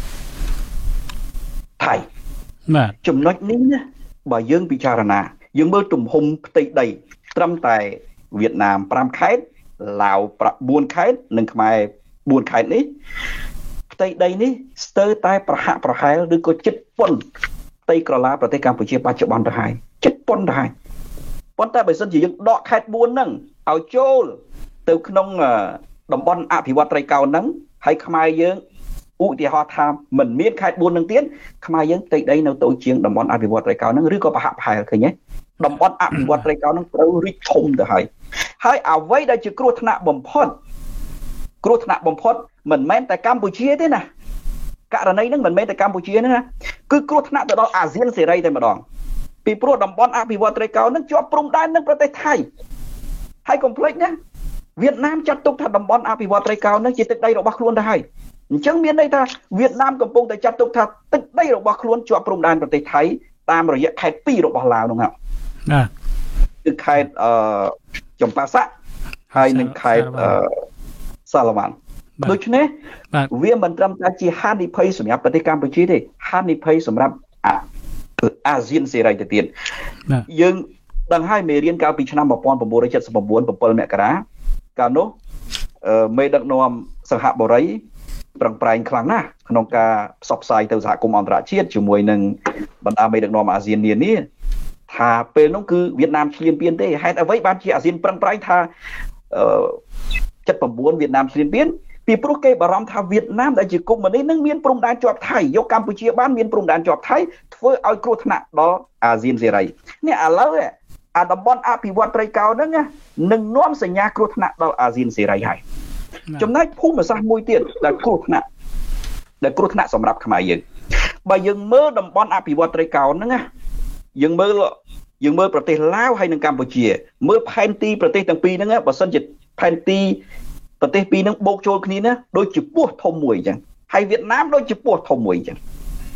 C: ថៃ
A: បាទ
C: ចំណុចនេះណាបើយើងពិចារណាយើងមើលទំហំផ្ទៃដីត្រឹមតែវៀតណាមfiveខេត្តឡាវfourខេត្តនិងខ្មែរfourខេត្តនេះផ្ទៃដីនេះស្ទើរតែប្រហាក់ប្រហែលឬក៏ជិតប៉ុនផ្ទៃក្រឡាប្រទេសកម្ពុជាបច្ចុប្បន្នទៅហើយជិតប៉ុនទៅហើយប៉ុន្តែបើសិនជាយើងដកខេត្តfourហ្នឹងឲ្យចូលទៅក្នុងតំបន់អភិវឌ្ឍត្រីកោណហ្នឹងហើយខ្មែរយើងឧទាហរណ៍ថាមិនមានខេត្តfourហ្នឹងទៀតខ្មែរយើងផ្ទៃដីនៅតូចជាងតំបន់អភិវឌ្ឍត្រីកោណហ្នឹងឬក៏ប្រហាក់ប្រហែលឃើញទេតំបន់អភិវឌ្ឍត្រីកោណហ្នឹងត្រូវរីកធំទៅហើយហើយអ្វីដែលជាគ្រោះថ្នាក់បំផុតគ្រោះថ្នាក់បំផុតមិនមែនតែកម្ពុជាទេណាករណីហ្នឹងមិនមែនតែកម្ពុជាទេណាគឺគ្រោះថ្នាក់ទៅដល់អាស៊ានសេរីតែម្ដងពីព្រោះតំបន់អភិវឌ្ឍត្រីកោណហ្នឹងជាប់ព្រំដែននឹងប្រទេសថៃហើយកុំភ្លេចណាវៀតណាមចាត់ទុកថាតំបន់អភិវឌ្ឍត្រីកោណហ្នឹងជាទឹកដីរបស់ខ្លួនទៅហើយអញ្ចឹងមានន័យថាវៀតណាមកំពុងតែចាត់ទុកថាទឹកដីរបស់ខ្លួនជាប់ព្រំដែនប្រទេសថៃតាមរយៈខេត្តtwoរបស់ឡាវហ្នឹងណាគឺខេត្តអឺចម្ប៉ាសាក់ហើយនិងខេត្តអឺសាឡវ៉ាន់ដូច្នេះវាមិនត្រឹមតែជាហានិភ័យសម្រាប់ប្រទេសកម្ពុជាទេហានិភ័យសម្រាប់អាស៊ានសេរីទៅទៀតយើងដឹងហើយមេរៀនកាលពីឆ្នាំnineteen seventy-nine sevenមករាកាលនោះមេដឹកនាំសហបុរីប្រឹងប្រែងខ្លាំងណាស់ក្នុងការផ្សព្វផ្សាយទៅសហគមន៍អន្តរជាតិជាមួយនឹងបណ្ដាមេដឹកនាំអាស៊ាននានាថាពេលនោះគឺវៀតណាមឈ្លានពានទេហេតុអ្វីបានជាអាស៊ានប្រឹងប្រែងថាអឺseventy-nineវៀតណាមឈ្លានពានពីព្រោះគេបារម្ភថាវៀតណាមដែលជាកុម្មុយនីសនឹងមានព្រំដែនជាប់ថៃយកកម្ពុជាបានមានព្រំដែនជាប់ថៃធ្វើឲ្យគ្រោះថ្នាក់ដល់អាស៊ានសេរីនេះឥឡូវអាតំបន់អភិវឌ្ឍត្រីកោណហ្នឹងនឹងនាំសញ្ញាគ្រោះថ្នាក់ដល់អាស៊ានសេរីហើយចំណែកភូមិសាស្ត្រមួយទៀតដែលគ្រោះថ្នាក់ដែលគ្រោះថ្នាក់សម្រាប់ខ្មែរយើងបើយើងមើលតំបន់អភិវឌ្ឍត្រីកោណហ្នឹងណាយើងមើលយើងមើលប្រទេសឡាវហើយនិងកម្ពុជាមើលផែនទីប្រទេសទាំងពីរហ្នឹងបើសិនជាផែនទីប្រទេសពីរហ្នឹងបូកចូលគ្នាណាដូចជាពោះធំមួយអញ្ចឹងហើយវៀតណាមដូចជាពោះធំមួយអញ្ចឹង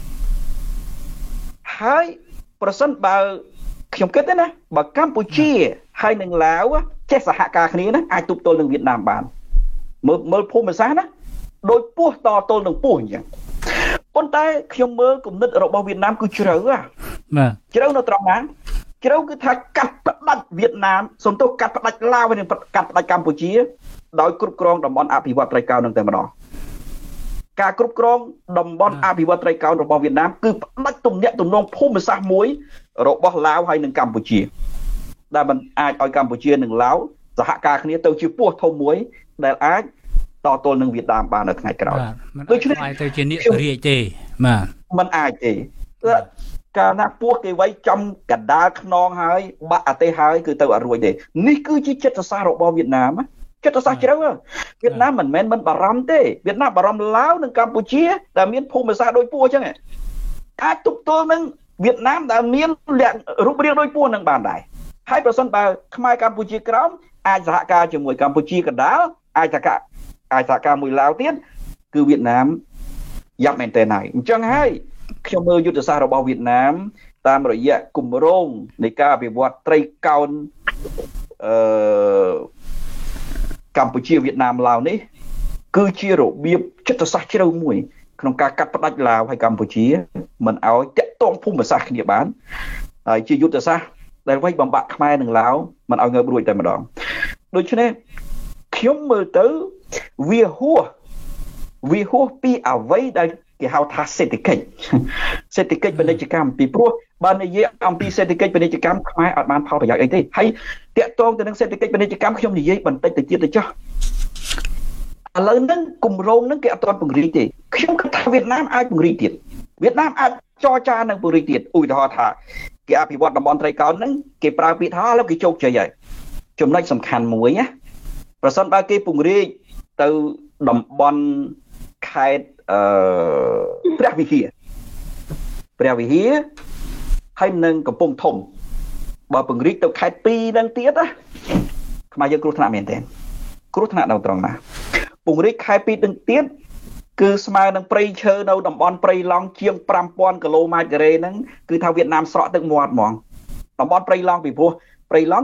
C: ហើយប្រសិនបើខ្ញុំគិតទេណាបើកម្ពុជាហើយនិងឡាវចេះសហការគ្នាណាអាចទប់ទល់នឹងវៀតណាមបានមើលមើលភូមិសាស្ត្រណាដូចពោះតទល់នឹងពោះអញ្ចឹងប៉ុន្តែខ្ញុំមើលគំនិតរបស់វៀតណាមគឺជ្រៅហ่ะបាទជ្រៅនៅត្រង់ណាជ្រៅគឺថាកាត់ផ្ដាច់វៀតណាមសំទោសកាត់ផ្ដាច់ឡាវហើយនិងកាត់ផ្ដាច់កម្ពុជាដោយគ្រប់គ្រងតំបន់អភិវឌ្ឍត្រីកោណនឹងតែម្ដងការគ្រប់គ្រងតំបន់អភិវឌ្ឍត្រីកោណរបស់វៀតណាមគឺផ្ដាច់ទំនាក់ទំនងភូមិសាស្ត្រមួយរបស់ឡាវហើយនិងកម្ពុជាដែលมันអាចឲ្យកម្ពុជានិងឡាវសហការគ្នាទៅជាពោះធំមួយដែលអាចតទល់នឹងវៀតណាមបាននៅថ្ងៃក្រោយដូច្នេះ
A: អាចទៅជានាគរាជទេបាទ
C: มันអាចទេកាលណាពោះគេវាយចំកណ្ដាលខ្នងហើយបាក់អាទេសហើយគឺទៅអត់រួចទេនេះគឺជាចិត្តសាស្ត្ររបស់វៀតណាមចិត្តសាស្ត្រជ្រៅវៀតណាមមិនមែនមិនបារម្ភទេវៀតណាមបារម្ភឡាវនិងកម្ពុជាដែលមានភូមិសាស្ត្រដូចពោះអញ្ចឹងអាចទប់ទល់នឹងវៀតណាមដែលមានរូបរាងដូចពោះនឹងបានដែរហើយប្រសិនបើខ្មែរកម្ពុជាក្រោមអាចសហការជាមួយកម្ពុជាកណ្ដាលអាចសហការអាចសហការមួយឡាវទៀតគឺវៀតណាមយ៉ាប់មែនតើហើយអញ្ចឹងហើយខ្ញុំមើលយុទ្ធសាស្ត្ររបស់វៀតណាមតាមរយៈគម្រោងនៃការអភិវឌ្ឍត្រីកោណអឺកម្ពុជាវៀតណាមឡាវនេះគឺជារបៀបចិត្តសាស្ត្រជ្រៅមួយក្នុងការកាត់ផ្ដាច់ឡាវហើយកម្ពុជាមិនឲ្យតាក់ទងភូមិសាស្ត្រគ្នាបានហើយជាយុទ្ធសាស្ត្រដែលវាយបំបាក់ខ្មែរនិងឡាវមិនឲ្យងើបរួចតែម្ដងដូច្នេះខ្ញុំមើលទៅវាហួសវាហួសពីអ្វីដែលគេហៅថាសេដ្ឋកិច្ចសេដ្ឋកិច្ចពាណិជ្ជកម្មពីព្រោះបើនិយាយអំពីសេដ្ឋកិច្ចពាណិជ្ជកម្មខ្មែរអត់បានផលប្រយោជន៍អីទេហើយតាក់ទងទៅនឹងសេដ្ឋកិច្ចពាណិជ្ជកម្មខ្ញុំនិយាយបន្តិចទៅទៀតទៅចុះឥឡូវហ្នឹងគម្រោងហ្នឹងគេអត់ទាន់ពង្រីកទេខ្ញុំគិតថាវៀតណាមអាចពង្រីកទៀតវៀតណាមអាចចរចានឹងពង្រីកទៀតឧទាហរណ៍ថាគេអភិវឌ្ឍតំបន់ត្រីកោណហ្នឹងគេប្រើពាក្យថាឥឡូវគេជោគជ័យហើយចំណុចសំខាន់មួយណាប្រសិនបើគេពង្រីកទៅតំបន់ខេត្តអឺព្រះវិហារព្រះវិហារហើយនឹងកំពង់ធំបើពង្រីកទៅខេត្តពីរហ្នឹងទៀតណាខ្មែរយើងគ្រោះថ្នាក់មែនទេគ្រោះថ្នាក់នៅត្រង់ណាពង្រីកខេត្តពីរហ្នឹងទៀតគឺស្មើនឹងព្រៃឈើនៅតំបន់ព្រៃឡង់ជាងfive thousandគីឡូម៉ែត្រការ៉េហ្នឹងគឺថាវៀតណាមស្រកទឹកមាត់ហ្មងតំបន់ព្រៃឡង់ពីព្រោះព្រៃឡង់គឺ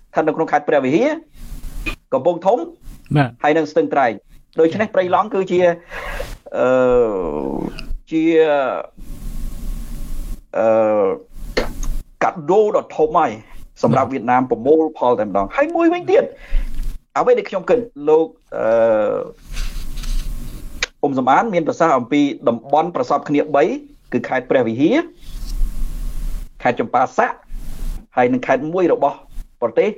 C: ស្ថិតនៅក្នុងខេត្តព្រះវិហារកំពង់ធំហើយនិងស្ទឹងត្រែងដូច្នេះព្រៃឡង់គឺជាអឺជាអឺកាដូដ៏ធំហើយសម្រាប់វៀតណាមប្រមូលផលតែម្ដងហើយមួយវិញទៀតអ្វីដែលខ្ញុំគិតលោកអឺអ៊ុំសំអានមានប្រសាសន៍អំពីតំបន់ប្រសពគ្នាបីគឺខេត្តព្រះវិហារខេត្តចម្ប៉ាសាក់ហើយនិងខេត្តមួយរបស់ប្រទេស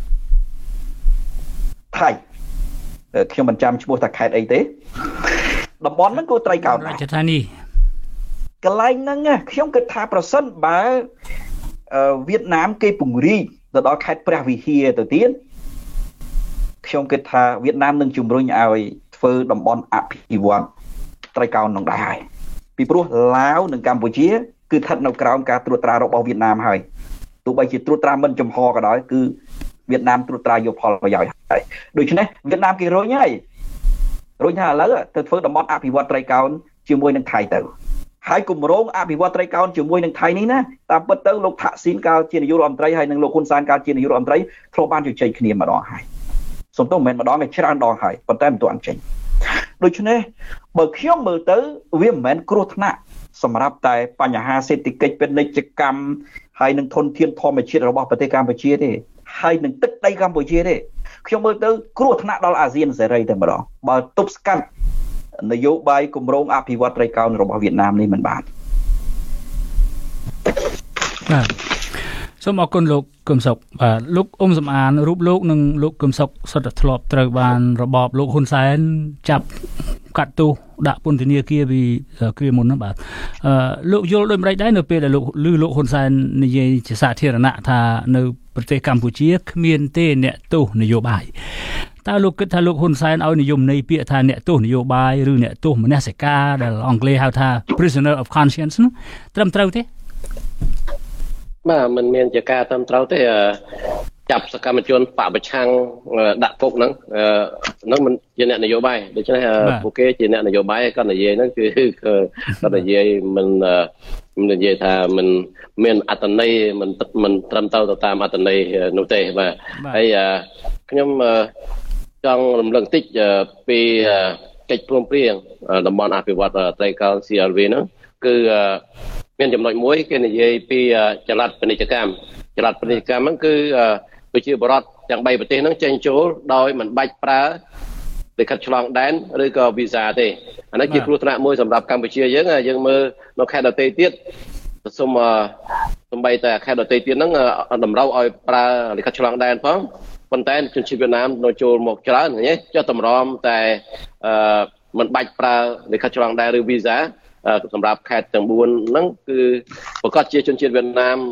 C: ថៃខ្ញុំមិនចាំឈ្មោះថាខេត្តអីទេតំបន់ហ្នឹងគឺត្រីកោណរាជធានីកន្លែងហ្នឹងខ្ញុំគិតថាប្រសិនបើវៀតណាមគេពង្រីកទៅដល់ខេត្តព្រះវិហារទៅទៀតខ្ញុំគិតថាវៀតណាមនឹងជំរុញឲ្យធ្វើតំបន់អភិវឌ្ឍត្រីកោណនឹងដែរហើយពីព្រោះឡាវនិងកម្ពុជាគឺស្ថិតនៅក្រោមការត្រួតត្រារបស់វៀតណាមហើយទោះបីជាត្រួតត្រាមិនចំហក៏ដោយគឺវៀតណាមត្រួតត្រាយកផលប្រយោជន៍ហើយដូច្នេះវៀតណាមគេរុញហើយរុញថាឥឡូវទៅធ្វើតំបន់អភិវឌ្ឍត្រីកោណជាមួយនឹងថៃទៅហើយគម្រោងអភិវឌ្ឍត្រីកោណជាមួយនឹងថៃនេះណាតាមពិតទៅលោកថាក់ស៊ីនកាលជានាយករដ្ឋមន្ត្រីហើយនិងលោកហ៊ុនសែនកាលជានាយករដ្ឋមន្ត្រីធ្លាប់បានជជែកគ្នាម្ដងហើយសំទោសមិនមែនម្ដងទេច្រើនដងហើយប៉ុន្តែមិនទាន់ចេញដូច្នេះបើខ្ញុំមើលទៅវាមិនមែនគ្រោះថ្នាក់សម្រាប់តែបញ្ហាសេដ្ឋកិច្ចពាណិជ្ជកម្មហើយនឹងធនធានធម្មជាតិរបស់ប្រទេសកម្ពុជាទេហើយនឹងទឹកដីកម្ពុជាទេខ្ញុំមើលទៅគ្រោះថ្នាក់ដល់អាស៊ានសេរីតែម្ដងបើទប់ស្កាត់នយោបាយគម្រោងអភិវឌ្ឍត្រីកោណរបស់វៀតណាមនេះមិនបាន
A: បាទសូមអរគុណលោកកឹមសុខបាទលោកអ៊ុំសំអានរូបលោកនិងលោកកឹមសុខសុទ្ធតែធ្លាប់ត្រូវបានរបបលោកហ៊ុនសែនចាប់កាត់ទោសដាក់ពន្ធនាគារពីគ្រាមុនហ្នឹងបាទអឺលោកយល់ដូចម្តេចដែរនៅពេលដែលលោកឮលោកហ៊ុនសែននិយាយជាសាធារណៈថានៅប្រទេសកម្ពុជាគ្មានទេអ្នកទោសនយោបាយតើលោកគិតថាលោកហ៊ុនសែនឲ្យនិយមន័យពាក្យថាអ្នកទោសនយោបាយឬអ្នកទោសមនសិការដែលអង់គ្លេសហៅថា prisoner of conscience នោះត្រឹមត្រូវទេ
B: បាទมันមានជាការត្រឹមត្រូវទេចាប់សកម្មជនបពប្រឆាំងដាក់គុកហ្នឹងហ្នឹងมันជាអ្នកនយោបាយដូច្នេះពួកគេជាអ្នកនយោបាយគាត់និយាយហ្នឹងគឺគាត់និយាយមិនមិននិយាយថាมันមានអត្តន័យមិនមិនត្រឹមត្រូវទៅតាមអត្តន័យនោះទេបាទហើយខ្ញុំចង់រំលឹកតិចពីកិច្ចព្រមព្រៀងតំបន់អភិវឌ្ឍត្រីកោណ ซี អារ វី ហ្នឹងគឺមានចំណុចមួយគេនិយាយពីចល័តពាណិជ្ជកម្មចល័តពាណិជ្ជកម្មហ្នឹងគឺប្រជាពលរដ្ឋទាំងបីប្រទេសហ្នឹងចេញចូលដោយមិនបាច់ប្រើលិខិតឆ្លងដែនឬក៏វីសាទេអានេះជាគ្រោះថ្នាក់មួយសម្រាប់កម្ពុជាយើងយើងមើលនៅខេត្តដទៃទៀតសូមសំបីតែខេត្តដទៃទៀតហ្នឹងតម្រូវឲ្យប្រើលិខិតឆ្លងដែនផងប៉ុន្តែជនជាតិវៀតណាមនៅចូលមកច្រើនណាចុះតម្រាំតែមិនបាច់ប្រើលិខិតឆ្លងដែនឬវីសាសម្រាប់ខេត្តទាំងបួនហ្នឹងគឺប្រកាសជាជនជាតិវៀតណាម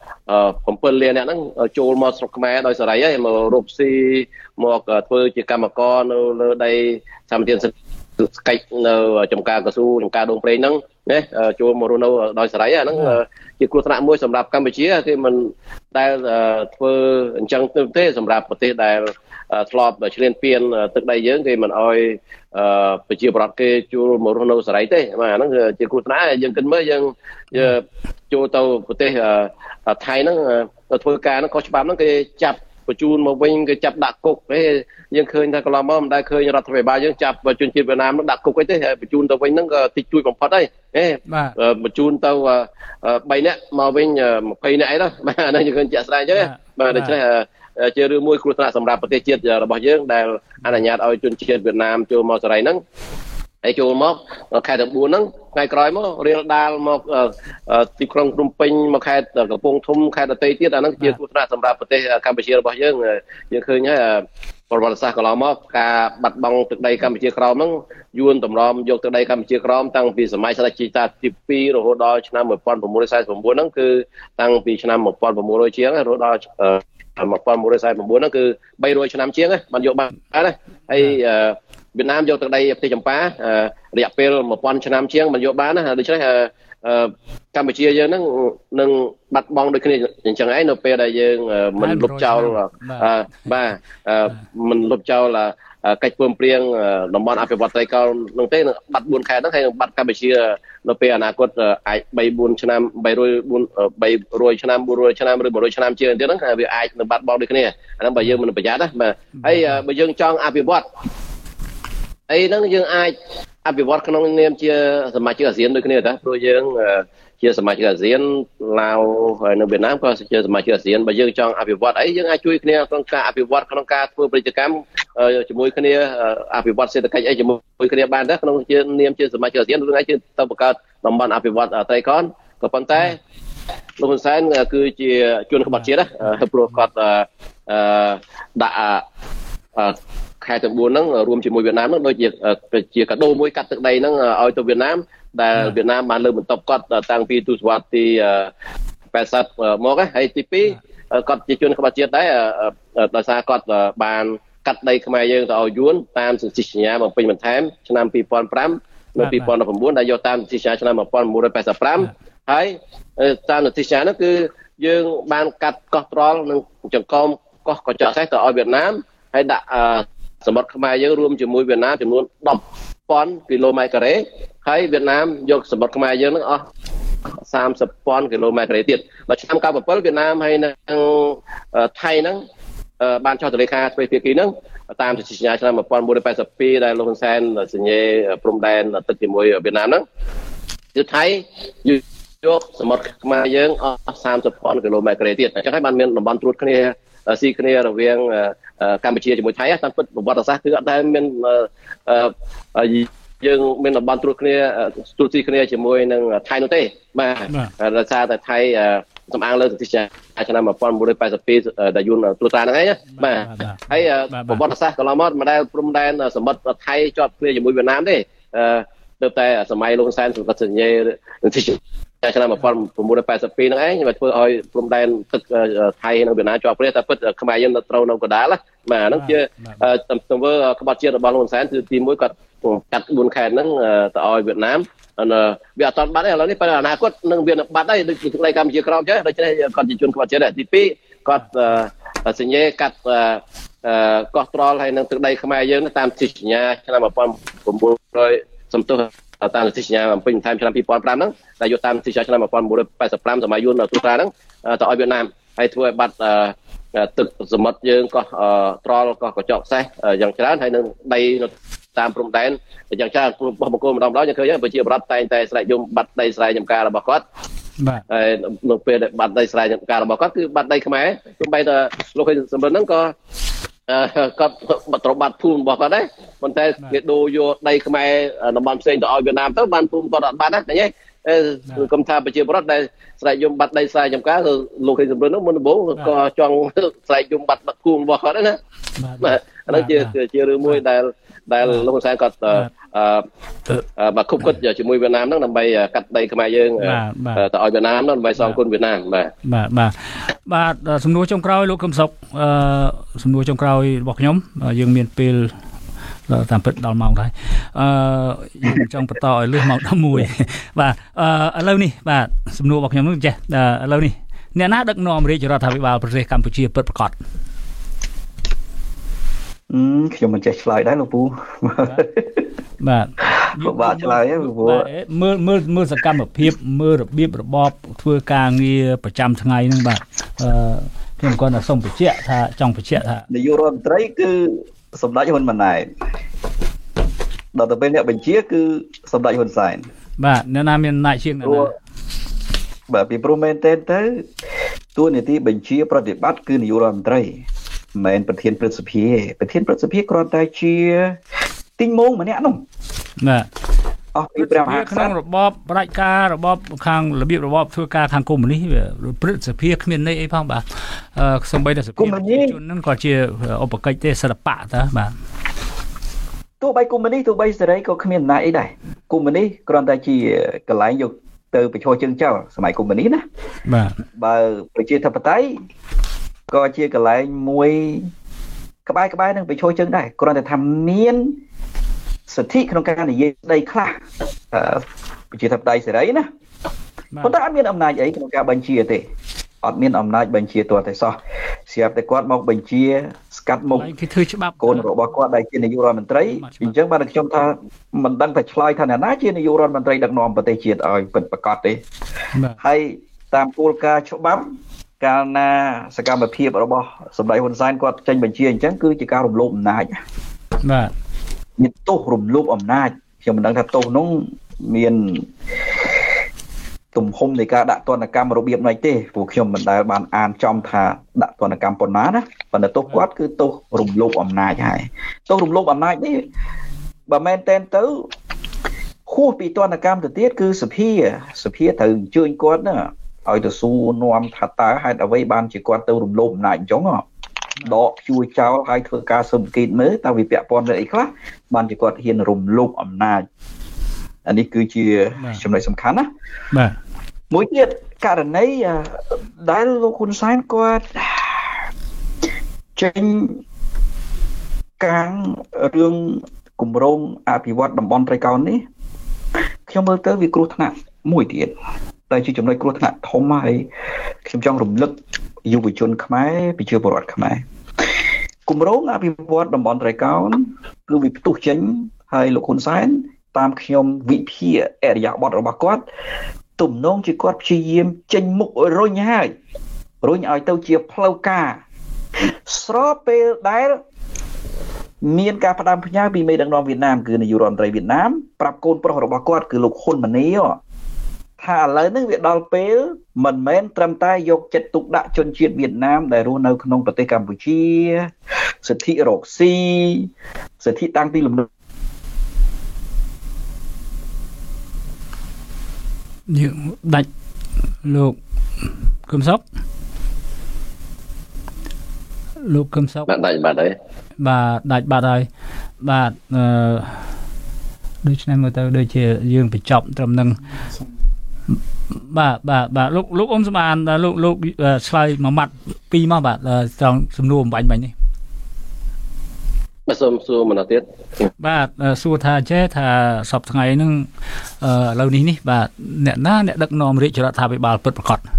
B: 7លានអ្នកហ្នឹងចូលមកស្រុកខ្មែរដោយសេរីហើយមករកស៊ីមកធ្វើជាកម្មករនៅលើដីសម្បត្តិស្កិច្ចនៅចំការកស៊ូចំការដងព្រេងហ្នឹងណាចូលមករស់នៅដោយសេរីហ្នឹងជាគ្រោះថ្នាក់មួយសម្រាប់កម្ពុជាគេមិនដែលធ្វើអញ្ចឹងទេសម្រាប់ប្រទេសដែលធ្លាប់ឈ្លានពានទឹកដីយើងគេមិនអោយប្រជាប្រដ្ឋគេចូលមករស់នៅសេរីទេបាទហ្នឹងជាគ្រោះថ្នាក់យើងគិតមើលយើងចូលទៅប្រទេសថៃហ្នឹងទៅធ្វើការហ្នឹងខុសច្បាប់ហ្នឹងគេចាប់បញ្ជូនមកវិញគេចាប់ដាក់គុកទេយើងឃើញថាកន្លងមកមិនដែលឃើញរដ្ឋាភិបាលយើងចាប់ជនជាតិវៀតណាមហ្នឹងដាក់គុកអីទេបញ្ជូនទៅវិញហ្នឹងក៏តិចតួចបំផុតហើយបញ្ជូនទៅ3នាក់មកវិញ20នាក់អីទៅបាទហ្នឹងយើងឃើញជាក់ស្ដែងអញ្ចឹងបាទដូច្នេះជារឿងមួយគ្រោះថ្នាក់សម្រាប់ប្រទេសជាតិរបស់យើងដែលអនុញ្ញាតឲ្យជនជាតិវៀតណាមចូលមកសេរីហ្នឹងហើយចូលមកខេត្តទាំងបួនហ្នឹងថ្ងៃក្រោយមករៀលដាលមកទីក្រុងភ្នំពេញមកខេត្តកំពង់ធំខេត្តដទៃទៀតអាហ្នឹងជាគ្រោះថ្នាក់សម្រាប់ប្រទេសកម្ពុជារបស់យើងយើងឃើញហើយប្រវត្តិសាស្ត្រកន្លងមកការបាត់បង់ទឹកដីកម្ពុជាក្រោមហ្នឹងយួនតម្រាំយកទឹកដីកម្ពុជាក្រោមតាំងពីសម័យស្ដេចជីតាទី2រហូតដល់ឆ្នាំmột nghìn chín trăm bốn mươi chínហ្នឹងគឺតាំងពីឆ្នាំmột nghìn chín trămជាងរហូតដល់một nghìn chín trăm bốn mươi chínហ្នឹងគឺ300ឆ្នាំជាងបានយកបានណាហើយវៀតណាមយកទឹកដីប្រទេសចម្ប៉ារយៈពេលmột nghìnឆ្នាំជាងបានយកបានណាដូច្នេះកម្ពុជាយើងហ្នឹងនឹងបាត់បង់ដូចគ្នាអញ្ចឹងឯងនៅពេលដែលយើងមិនលុបចោលបាទមិនលុបចោលកិច្ចព្រមព្រៀងតំបន់អភិវឌ្ឍន៍ត្រីកោណនោះទេបាត់បួនខេត្តហ្នឹងហើយបាត់កម្ពុជានៅពេលអនាគតអាចបីបួនឆ្នាំបីរយបីរយឆ្នាំបួនរយឆ្នាំឬមួយរយឆ្នាំជាងទៀតហ្នឹងវាអាចនឹងបាត់បង់ដូចគ្នាអាហ្នឹងបើយើងមិនប្រយ័ត្នណាបាទហើយបើយើងចង់អភិវឌ្ឍអីហ្នឹងយើងអាចអភិវឌ្ឍក្នុងនាមជាសមាជិកអាស៊ានដូចគ្នាតាព្រោះយើងជាសមាជិកអាស៊ានឡាវហើយនៅវៀតណាមក៏ជាសមាជិកអាស៊ានបើយើងចង់អភិវឌ្ឍអីយើងអាចជួយគ្នាក្នុងការអភិវឌ្ឍក្នុងការធ្វើពាណិជ្ជកម្មជាមួយគ្នាអភិវឌ្ឍសេដ្ឋកិច្ចអីជាមួយគ្នាបានដែរក្នុងជានាមជាសមាជិកអាស៊ានរឿងអីជាទៅបង្កើតតំបន់អភិវឌ្ឍត្រីកោណក៏ប៉ុន្តែលោកហ៊ុនសែនគឺជាជនក្បត់ជាតិណាព្រោះគាត់ដាក់ខេត្តទាំងបួនហ្នឹងរួមជាមួយវៀតណាមហ្នឹងដូចជាជាកាដូមួយកាត់ទឹកដីហ្នឹងឲ្យទៅវៀតណាមដែលវៀតណាមបានលើកបន្ទប់គាត់តាំងពីទសវត្សរ៍ទីប៉ែតសិបមកហើយទីពីរគាត់ជាជនក្បត់ជាតិដែរដោយសារគាត់បានកាត់ដីខ្មែរយើងទៅឲ្យយួនតាមសន្ធិសញ្ញាបំពេញបន្ថែមឆ្នាំពីរពាន់ប្រាំនៅពីរពាន់ដប់ប្រាំដែលយកតាមសន្ធិសញ្ញាឆ្នាំmột nghìn chín trăm tám mươi lămហើយតាមសន្ធិសញ្ញានោះគឺយើងបានកាត់កោះត្រល់និងចង្កោមកោះកញ្ចក់សេះទៅឲ្យវៀតណាមហើយដាក់សមុទ្រខ្មែរយើងរួមជាមួយវៀតណាមចំនួនដប់ពាន់គីឡូម៉ែត្រការ៉េហើយវៀតណាមយកសមុទ្រខ្មែរយើងនឹងអស់សាមសិបពាន់គីឡូម៉ែត្រការ៉េទៀតដល់ឆ្នាំ九bảyវៀតណាមហើយនឹងថៃហ្នឹងបានចុះទៅលេខាទ្វេភាគីហ្នឹងតាមសន្ធិសញ្ញាឆ្នាំmột nghìn chín trăm tám mươi haiដែលលោកហ៊ុនសែនសញ្ញេព្រំដែនទឹកជាមួយវៀតណាមហ្នឹងគឺថៃយកសមុទ្រខ្មែរយើងអស់សាមសិបពាន់គីឡូម៉ែត្រការ៉េទៀតអញ្ចឹងហើយបានមានតំបន់ត្រួតគ្នាស៊ីគ្នារវាងកម្ពុជាជាមួយថៃតាមពិតប្រវត្តិសាស្ត្រគឺអត់ដែលមានយើងមានតំបន់ត្រួតគ្នាត្រួតស៊ីគ្នាជាមួយនឹងថៃនោះទេបាទដោយសារតែថៃសំអាងលើសន្ធិសញ្ញាឆ្នាំmột nghìn chín trăm tám mươi haiដែលយួនត្រួតត្រាហ្នឹងឯងបាទហើយប្រវត្តិសាស្ត្រកន្លងមកមិនដែលព្រំដែនសមុទ្រថៃជាប់គ្នាជាមួយវៀតណាមទេទៅតែសម័យលោកហ៊ុនសែនសម្រាប់សញ្ញេសន្ធិសញ្ញាឆ្នាំmột nghìn chín trăm tám mươi haiហ្នឹងឯងមកធ្វើឲ្យព្រំដែនទឹកថៃនិងវៀតណាមជាប់គ្នាតែពិតខ្មែរយើងនៅត្រូវនៅកណ្ដាលបាទហ្នឹងជាទង្វើក្បត់ជាតិរបស់លោកហ៊ុនសែនគឺទីមួយគាត់កាត់បួនខេត្តហ្នឹងទៅឲ្យវៀតណាមវាអត់តាន់បាត់ទេឥឡូវនេះពេលអនាគតនឹងវាបាត់ហើយដូចទឹកដីកម្ពុជាក្រោមចឹងដូច្នេះគាត់ជាជនក្បត់ជាតិដែរទីពីរគាត់សញ្ញេកាត់កោះត្រល់ហើយនឹងទឹកដីខ្មែរយើងតាមសន្ធិសញ្ញាឆ្នាំmột nghìn chín trămសំទោសតាមសន្ធិសញ្ញាបំពេញបន្ថែមឆ្នាំពីរពាន់ប្រាំហ្នឹងដែលយកតាមសន្ធិសញ្ញាឆ្នាំmột nghìn chín trăm tám mươi lămសម័យយួនត្រួតត្រាហ្នឹងទៅឲ្យវៀតណាមហើយធ្វើឲ្យបាត់ទឹកសមុទ្រយើងកោះត្រល់កោះកញ្ចក់សេះយ៉ាងច្រើនហើយនឹងដីតាមព្រំដែនយ៉ាងច្រើនរបស់បង្គោលម្ដងម្ដងយើងឃើញហើយប្រជាប្រដ្ឋតែងតែស្រែកយំបាត់ដីស្រែចម្ការរបស់គាត់បាទហើយនៅពេលដែលបាត់ដីស្រែចម្ការរបស់គាត់គឺបាត់ដីខ្មែរទោះបីតែលោកឃើញសម្រិនហ្នឹងក៏គាត់ត្រូវបាត់ភូមិរបស់គាត់ដែរប៉ុន្តែគេដូរយកដីខ្មែរតំបន់ផ្សេងទៅឲ្យវៀតណាមទៅបានភូមិគាត់អត់បាត់ណាឃើញទេគុំថាប្រជាពលរដ្ឋដែលស្រែកយំបាត់ដីស្រែចម្ការគឺលោកឃើញសម្រិនហ្នឹងមុនដំបូងក៏ចង់ស្រែកយំបាត់បាត់ភូមិរបស់គាត់ដែរណាបាទអានោះជាជារឿងមួយដែលដែលលោកហ៊ុនសែនគាត់មកគប់គិតជាមួយវៀតណាមហ្នឹងដើម្បីកាត់ដីខ្មែរយើងទៅឲ្យវៀតណាមហ្នឹងដើម្បីសងគុណវៀតណាមបាទ
A: បាទបាទបាទសំណួរចុងក្រោយលោកកឹមសុខអឺសំណួរចុងក្រោយរបស់ខ្ញុំយើងមានពេលតាមពិតដល់ម៉ោងដែរអឺយើងចង់បន្តឲ្យលឺម៉ោងដប់មួយបាទអឺឥឡូវនេះបាទសំណួររបស់ខ្ញុំនោះចេះឥឡូវនេះអ្នកណាដឹកនាំរាជរដ្ឋាភិបាលប្រទេសកម្ពុជាពិតប្រាកដ
C: អឺខ្ញុំមិនចេះឆ្លើយដែរលោកពូ
A: បាទ
C: ពិបាកឆ្លើយហ្នឹងព្រោះ
A: មើលមើលមើលសកម្មភាពមើលរបៀបរបបធ្វើការងារប្រចាំថ្ងៃហ្នឹងបាទអឺខ្ញុំគាត់តែសូមបញ្ជាក់ថាចង់បញ្ជាក់ថា
C: នាយករដ្ឋមន្ត្រីគឺសម្ដេចហ៊ុនម៉ាណែតដល់ទៅពេលអ្នកបញ្ជាគឺសម្ដេចហ៊ុនសែន
A: បាទអ្នកណាមានអំណាចជាងអ្នកណា
C: បាទពីព្រោះមែនទេទៅតួនាទីបញ្ជាប្រតិបត្តិគឺនាយករដ្ឋមន្ត្រីមិនមែនប្រធានព្រឹទ្ធសភាប្រធានព្រឹទ្ធសភាគ្រាន់តែជាទីងមងម្នាក់នោះ
A: បាទ
C: អស់ពីព្រះមហាក្សត្រ
A: ក្នុងរបបផ្ដាច់ការរបបខាងរបៀបរបបធ្វើការខាងកុម្មុយនីសព្រឹទ្ធសភាគ្មានន័យអីផងបាទអឺសំបីតែសភាជនហ្នឹងក៏ជាឧបកិច្ចទេសិល្បៈតាបាទ
C: ទោះបីកុម្មុយនីសទោះបីសេរីក៏គ្មានអំណាចអីដែរកុម្មុយនីសគ្រាន់តែជាកន្លែងយកទៅបញ្ឈរជើងចោលសម័យកុម្មុយនីសណា
A: បាទ
C: បើប្រជាធិបតេយ្យក៏ជាកន្លែងមួយក្បែរក្បែរនឹងបញ្ឈរជើងដែរគ្រាន់តែថាមានសិទ្ធិក្នុងការនិយាយស្ដីខ្លះប្រជាធិបតេយ្យសេរីណាប៉ុន្តែអត់មានអំណាចអីក្នុងការបញ្ជាទេអត់មានអំណាចបញ្ជាទាល់តែសោះស្រាប់តែគាត់មកបញ្ជាស្កាត់មុខ
A: គេធ្វើច្បាប់
C: កូនរបស់គាត់ដែលជានាយករដ្ឋមន្ត្រីអញ្ចឹងបានខ្ញុំថាមិនដឹងថាឆ្លើយថាអ្នកណាជានាយករដ្ឋមន្ត្រីដឹកនាំប្រទេសជាតិឲ្យពិតប្រាកដទេហើយតាមគោលការណ៍ច្បាប់កាលណាសកម្មភាពរបស់សម្ដេចហ៊ុនសែនគាត់ចេញបញ្ជាអញ្ចឹងគឺជាការរំលោភអំណាច
A: បាទ
C: មានទោសរំលោភអំណាចខ្ញុំមិនដឹងថាទោសនោះមានទំហំនៃការដាក់ទណ្ឌកម្មរបៀបណាទេព្រោះខ្ញុំមិនដែលបានអានចំថាដាក់ទណ្ឌកម្មប៉ុណ្ណាណាប៉ុន្តែទោសគាត់គឺទោសរំលោភអំណាចហើយទោសរំលោភអំណាចនេះបើមែនតែនទៅខុសពីទណ្ឌកម្មទៅទៀតគឺសភាសភាត្រូវអញ្ជើញគាត់ណាឲ្យទៅសួរនាំថាតើហេតុអ្វីបានជាគាត់ទៅរំលោភអំណាចអញ្ចឹងដកជួយចោលហើយធ្វើការស៊ើបអង្កេតមើលតើវាពាក់ព័ន្ធនឹងអីខ្លះបានជាគាត់ហ៊ានរំលោភអំណាចអានេះគឺជាចំណុចសំខាន់ណា
A: បាទ
C: មួយទៀតករណីដែលលោកហ៊ុនសែនគាត់ចេញកាងរឿងគម្រោងអភិវឌ្ឍតំបន់ត្រីកោណនេះខ្ញុំមើលទៅវាគ្រោះថ្នាក់មួយទៀតតែជាចំណុចគ្រោះថ្នាក់ធំហើយខ្ញុំចង់រំលឹកយុវជនខ្មែរប្រជាពលរដ្ឋខ្មែរគម្រោងអភិវឌ្ឍតំបន់ត្រីកោណគឺវាផ្ទុះចេញហើយលោកហ៊ុនសែនតាមខ្ញុំវិភាគអរិយាប័ត្ររបស់គាត់ទំនងជាគាត់ព្យាយាមចេញមុខរុញហើយរុញឲ្យទៅជាផ្លូវការស្របពេលដែលមានការផ្ដាំផ្ញើពីមេដឹកនាំវៀតណាមគឺនាយករដ្ឋមន្ត្រីវៀតណាមប្រាប់កូនប្រុសរបស់គាត់គឺលោកហ៊ុនម៉ាណីថាឥឡូវនេះវាដល់ពេលមិនមែនត្រឹមតែយកចិត្តទុកដាក់ជនជាតិវៀតណាមដែលរស់នៅក្នុងប្រទេសកម្ពុជាសិទ្ធិរកស៊ីសិទ្ធិតាំងពីលំនៅ
A: យើងដាច់លោកកឹមសុខលោកកឹមសុខ
B: បាទដាច់បាត់ហើយ
A: បាទដាច់បាត់ហើយបាទអឺដូច្នេះមើលទៅដូចជាយើងបញ្ចប់ត្រឹមនឹងបាទបាទបាទលោកលោកអ៊ំសម្បានលោកលោកឆ្លើយមួយម៉ាត់ពីរមកបាទត្រង់សំណួរបំបញ្ញមិញនេះ
B: បាទសូមសួរម្ដងទៀត
A: បាទសួរថាចេះថាសប្តាហ៍ថ្ងៃហ្នឹងឥឡូវនេះនេះបាទអ្នកណាអ្នកដឹកនាំរាជរដ្ឋាភិបាលពិតប្រាកដ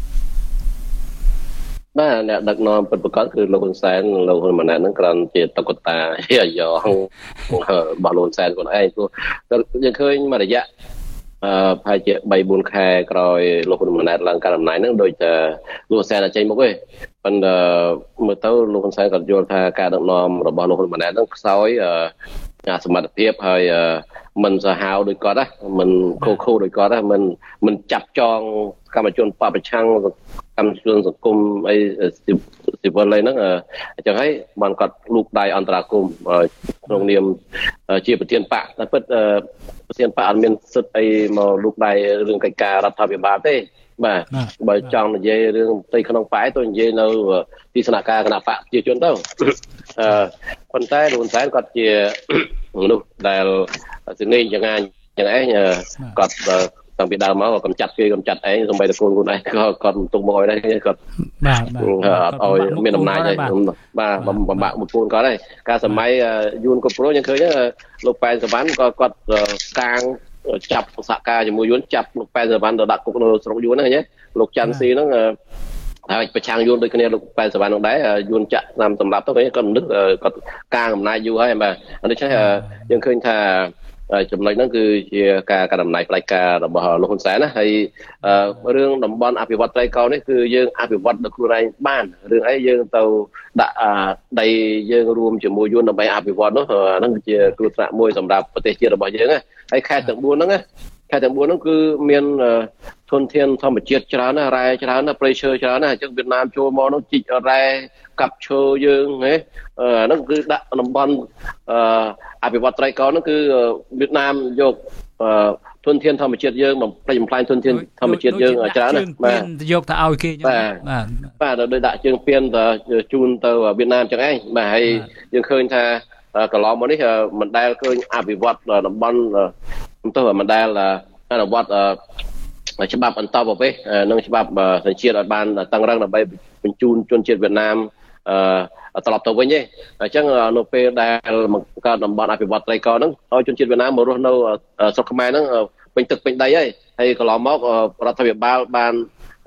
B: បាទអ្នកដឹកនាំពិតប្រាកដគឺលោកហ៊ុនសែនលោកហ៊ុនម៉ាណែតហ្នឹងគ្រាន់ជាតុក្កតាយាយងរបស់លោកហ៊ុនសែនខ្លួនឯងព្រោះយើងឃើញមួយរយៈអឺប្រហែលជាបីបួនខែក្រោយលោកហ៊ុនម៉ាណែតឡើងកាន់អំណាចហ្នឹងដូចតែលោកហ៊ុនសែនអាចចេញមកទេប៉ុន្តែមើលទៅលោកហ៊ុនសែនក៏យល់ថាការដឹកនាំរបស់លោកហ៊ុនម៉ាណែតហ្នឹងខ្សោយអឺសមត្ថភាពហើយមិនសាហាវដូចគាត់ណាមិនខូខូដូចគាត់ណាមិនមិនចាប់ចងកម្មជនបពប្រឆាំងកម្មជនសង្គមអីស៊ីវិលអីហ្នឹងអញ្ចឹងហើយបានគាត់លូកដៃអន្តរាគមន៍ក្នុងនាមជាប្រធានបកតែពិតប្រធានបកអត់មានសិទ្ធិអីមកលូកដៃរឿងកិច្ចការរដ្ឋាភិបាលទេបាទបើចង់និយាយរឿងផ្ទៃក្នុងបកទៅនិយាយនៅទីស្នាក់ការគណៈបកប្រជាជនទៅអឺប៉ុន្តែលោកហ៊ុនសែនគាត់ជាមនុស្សដែលសនេញចងាញយ៉ាងឯងគាត់តាំងពីដើមមកកំចាត់គេកំចាត់ឯងសូម្បីតែកូនខ្លួនឯងក៏គាត់មិនទុកមកឲ្យដែរគាត់
A: បាទ
B: អត់ឲ្យមានអំណាចទេបាទបំបាក់មួយពូនគាត់ដែរការសម័យយួនគ្រប់គ្រងយើងឃើញលោកប៉ែនសវណ្ណក៏គាត់កាងចាប់សហការជាមួយយួនចាប់លោកប៉ែនសវណ្ណទៅដាក់គុកនៅស្រុកយួនហ្នឹងឃើញលោកច័ន្ទស៊ីហ្នឹងហើយប្រឆាំងយួនដូចគ្នាលោកប៉ែនសវណ្ណហ្នឹងដែរយួនចាក់តាមសម្រាប់ទៅឃើញគាត់នឹកគាត់កាងអំណាចយូរហើយបាទដូច្នេះយើងឃើញថាចំណុចហ្នឹងគឺជាការកណ្ដាលអំណាចផ្ដាច់ការរបស់លោកហ៊ុនសែនណាហើយរឿងតំបន់អភិវឌ្ឍត្រីកោណនេះគឺយើងអភិវឌ្ឍដោយខ្លួនឯងបានរឿងអីយើងទៅដាក់ដីយើងរួមជាមួយយួនដើម្បីអភិវឌ្ឍនោះហ្នឹងគឺជាគ្រោះថ្នាក់មួយសម្រាប់ប្រទេសជាតិរបស់យើងណាហើយខេត្តទាំងបួនហ្នឹងណាខេត្តទាំងបួនហ្នឹងគឺមានធនធានធម្មជាតិច្រើនណាស់រ៉ែច្រើនណាស់ព្រៃឈើច្រើនណាស់អញ្ចឹងវៀតណាមចូលមកនោះជីករ៉ែកាប់ឈើយើងហ៎ហ្នឹងគឺដាក់តំបន់អភិវឌ្ឍត្រីកោណហ្នឹងគឺវៀតណាមយកធនធានធម្មជាតិយើងបំផ្លិចបំផ្លាញធនធានធម្មជាតិយើងច្រើនណាស់
A: បាទយកទៅឲ្យគេ
B: បាទបាទដោយដាក់ជើងពៀនទៅជូនទៅវៀតណាមចឹងឯងបាទហើយយើងឃើញថាកន្លងមកនេះមិនដែលឃើញអភិវឌ្ឍតំបន់ទៅមិនដែលអនុវត្តច្បាប់អន្តរប្រវេសនិងច្បាប់សញ្ជាតិឲ្យបានតឹងរ៉ឹងដើម្បីបញ្ជូនជនជាតិវៀតណាមអឺត្រឡប់ទៅវិញទេអញ្ចឹងនៅពេលដែលបង្កើតតំបន់អភិវឌ្ឍត្រីកោហ្នឹងឲ្យជនជាតិវៀតណាមមករស់នៅស្រុកខ្មែរហ្នឹងពេញទឹកពេញដីហើយហើយកន្លងមករដ្ឋាភិបាលបាន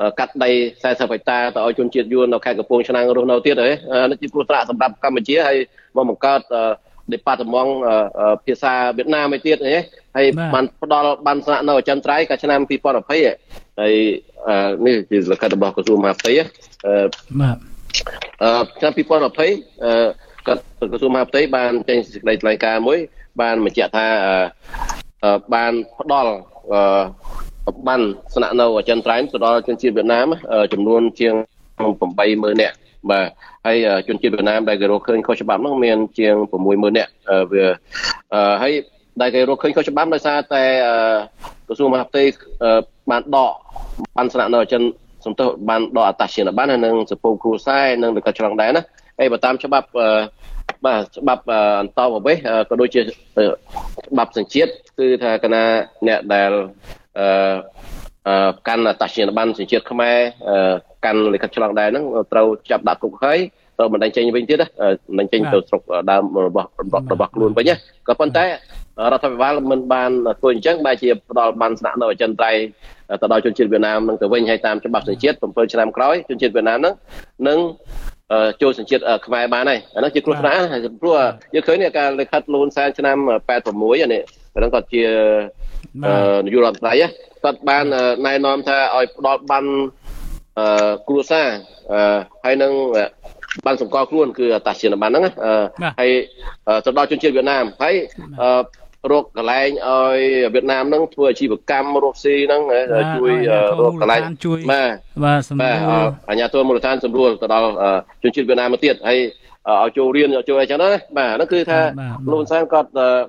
B: កាត់ដីfortyហិកតាទៅឲ្យជនជាតិយួននៅខេត្តកំពង់ឆ្នាំងរស់នៅទៀតហើយនេះជាគ្រោះថ្នាក់សម្រាប់កម្ពុជាហើយមកបង្កើតDepartment ភាសាវៀតណាមឲ្យទៀតហ៎ហើយបានផ្ដល់បានស្នាក់នៅអចិន្ត្រៃយ៍កាលឆ្នាំtwenty twentyហើយនេះជាលក្ខណៈរបស់ក្រសួងមហាផ្ទៃបាទអឺឆ្នាំtwenty twentyអឺក្រសួងមហាផ្ទៃបានចេញសេចក្តីថ្លែងការណ៍មួយបានបញ្ជាក់ថាបានផ្ដល់បានស្នាក់នៅអចិន្ត្រៃយ៍ទៅដល់ជនជាតិវៀតណាមចំនួនជាងeightម៉ឺននាក់បាទហើយជនជាតិវៀតណាមដែលគេរកឃើញខុសច្បាប់ហ្នឹងមានជាងsixម៉ឺននាក់វាហើយដែលគេរកឃើញខុសច្បាប់ដោយសារតែក្រសួងមហាផ្ទៃបានដកបានស្នាក់នៅអចិន្ត្រសំទោសបានដកអត្តសញ្ញាណប័ណ្ណនិងសពុគ្រួសារនិងលិខិតឆ្លងដែនណាហើយបើតាមច្បាប់បាទច្បាប់អន្តរប្រវេសក៏ដូចជាច្បាប់សញ្ជាតិគឺថាកណាអ្នកដែលអឺកាន់អត្តសញ្ញាណប័ណ្ណសញ្ជាតិខ្មែរកាន់លិខិតឆ្លងដែនហ្នឹងត្រូវចាប់ដាក់គុកហើយត្រូវបណ្ដឹងចេញវិញទៀតបណ្ដឹងចេញទៅស្រុកដើមរបស់របស់ខ្លួនវិញក៏ប៉ុន្តែរដ្ឋាភិបាលមិនបានធ្វើអញ្ចឹងបែរជាផ្ដល់បានស្នាក់នៅអចិន្ត្រៃយ៍ទៅដល់ជនជាតិវៀតណាមនឹងទៅវិញហើយតាមច្បាប់សញ្ជាតិsevenឆ្នាំក្រោយជនជាតិវៀតណាមហ្នឹងនឹងចូលសញ្ជាតិខ្មែរបានហើយអានោះជាគ្រោះថ្នាក់ហើយព្រោះយើងឃើញការលិខិតលូនសែនឆ្នាំeighty-sixនេះហ្នឹងគាត់ជានាយករដ្ឋមន្ត្រីគាត់បានណែនាំថាឲ្យផ្ដល់បានគ្រួសារហើយនឹងបានសម្គាល់ខ្លួនគឺអត្តសញ្ញាណប័ណ្ណហ្នឹងហើយទៅដល់ជនជាតិវៀតណាមហើយរកកន្លែងឲ្យវៀតណាមហ្នឹងធ្វើអាជីវកម្មរកស៊ីហ្នឹងជួយរកកន្លែងបាទ
A: បាទសម្រួល
B: អាជ្ញាធរមូលដ្ឋានសម្រួលទៅដល់ជនជាតិវៀតណាមមកទៀតហើយឲ្យចូលរៀនចូលអីចឹងណាបាទហ្នឹងគឺថាលោកសានគាត់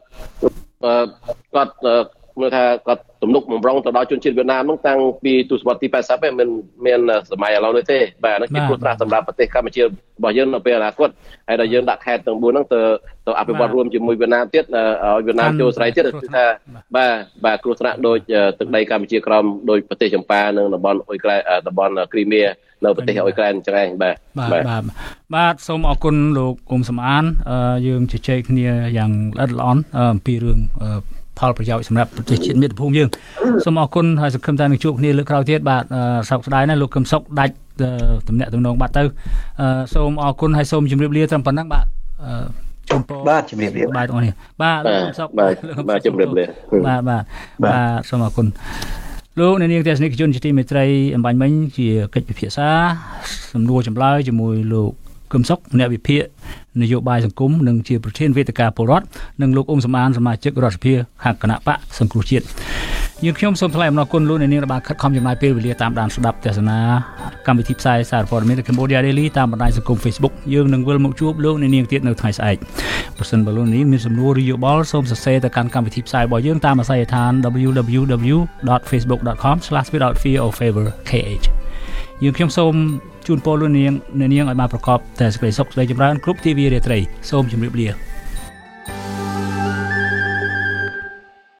B: គាត់មើលថាគាត់ទំនុកបំរុងទៅដល់ជនជាតិវៀតណាមហ្នឹងតាំងពីទសវត្សរ៍ទីeightyហ្នឹងមិនមានសម័យឥឡូវនេះទេបាទហ្នឹងជាគ្រោះថ្នាក់សម្រាប់ប្រទេសកម្ពុជារបស់យើងនៅពេលអនាគតហើយដល់យើងដាក់ខេត្តទាំងfourហ្នឹងទៅទៅអភិវឌ្ឍរួមជាមួយវៀតណាមទៀតឲ្យវៀតណាមចូលស្រ័យទៀតគឺថាបាទបាទគ្រោះថ្នាក់ដូចទឹកដីកម្ពុជាក្រោមដោយប្រទេសចម្ប៉ានិងតំបន់អ៊ុយក្រែនតំបន់គ្រីមៀនៅប្រទេសអ៊ុយក្រែនអញ្ចឹងឯងបាទ
A: បាទបាទសូមអរគុណលោកអ៊ុំសំអានយើងជជែកគ្នាយ៉ាងល្អិតល្អន់អំពីរឿងផលប្រយោជន៍សម្រាប់ប្រទេសជាតិមាតុភូមិយើងសូមអរគុណហើយសង្ឃឹមថានឹងជួបគ្នាលើកក្រោយទៀតបាទសោកស្ដាយណាស់លោកកឹមសុខដាច់តំណែងតំណងបាត់ទៅសូមអរគុណហើយសូមជម្រាបលាត្រឹមប៉ុណ្ណឹងបាទជូនពរ
C: បាទជម្រាបលា
A: បាទបងប្អូនបាទលោកកឹមសុខ
B: បាទបាទជម្រាបលា
A: បាទបាទបាទសូមអរគុណលោកអ្នកនាងទស្សនិកជនជាទីមេត្រីអំបញ្ញមិញជាកិច្ចពិភាក្សាសំណួរចម្លើយជាមួយលោកកឹមសុខអ្នកវិភាគនយោបាយសង្គមនិងជាប្រធានវេទិកាពលរដ្ឋនិងលោកអ៊ុំសំអានសមាជិករដ្ឋសភាខាងគណៈបកសង្គ្រោះជាតិយើងខ្ញុំសូមថ្លែងអំណរគុណលោកអ្នកនាងដែលបានខិតខំចំណាយពេលវេលាតាមដានស្ដាប់ទស្សនាកម្មវិធីផ្សាយសារព័ត៌មាន Cambodia Daily តាមបណ្ដាញសង្គម Facebook យើងនឹងវិលមកជួបលោកអ្នកនាងទៀតនៅថ្ងៃស្អែកប្រសិនបើលោកអ្នកនាងមានសំណួរឬយោបល់សូមសរសេរទៅកាន់កម្មវិធីផ្សាយរបស់យើងតាមអាស័យដ្ឋាន double-u double-u double-u dot facebook dot com slash without fear or favor k h យើងខ្ញុំសូមជូនពរលោកនាងអ្នកនាងឲ្យបានប្រកបតែសេចក្តីសុខសេចក្តីចម្រើនគ្រប់ទិវារាត្រីសូមជម្រាបលា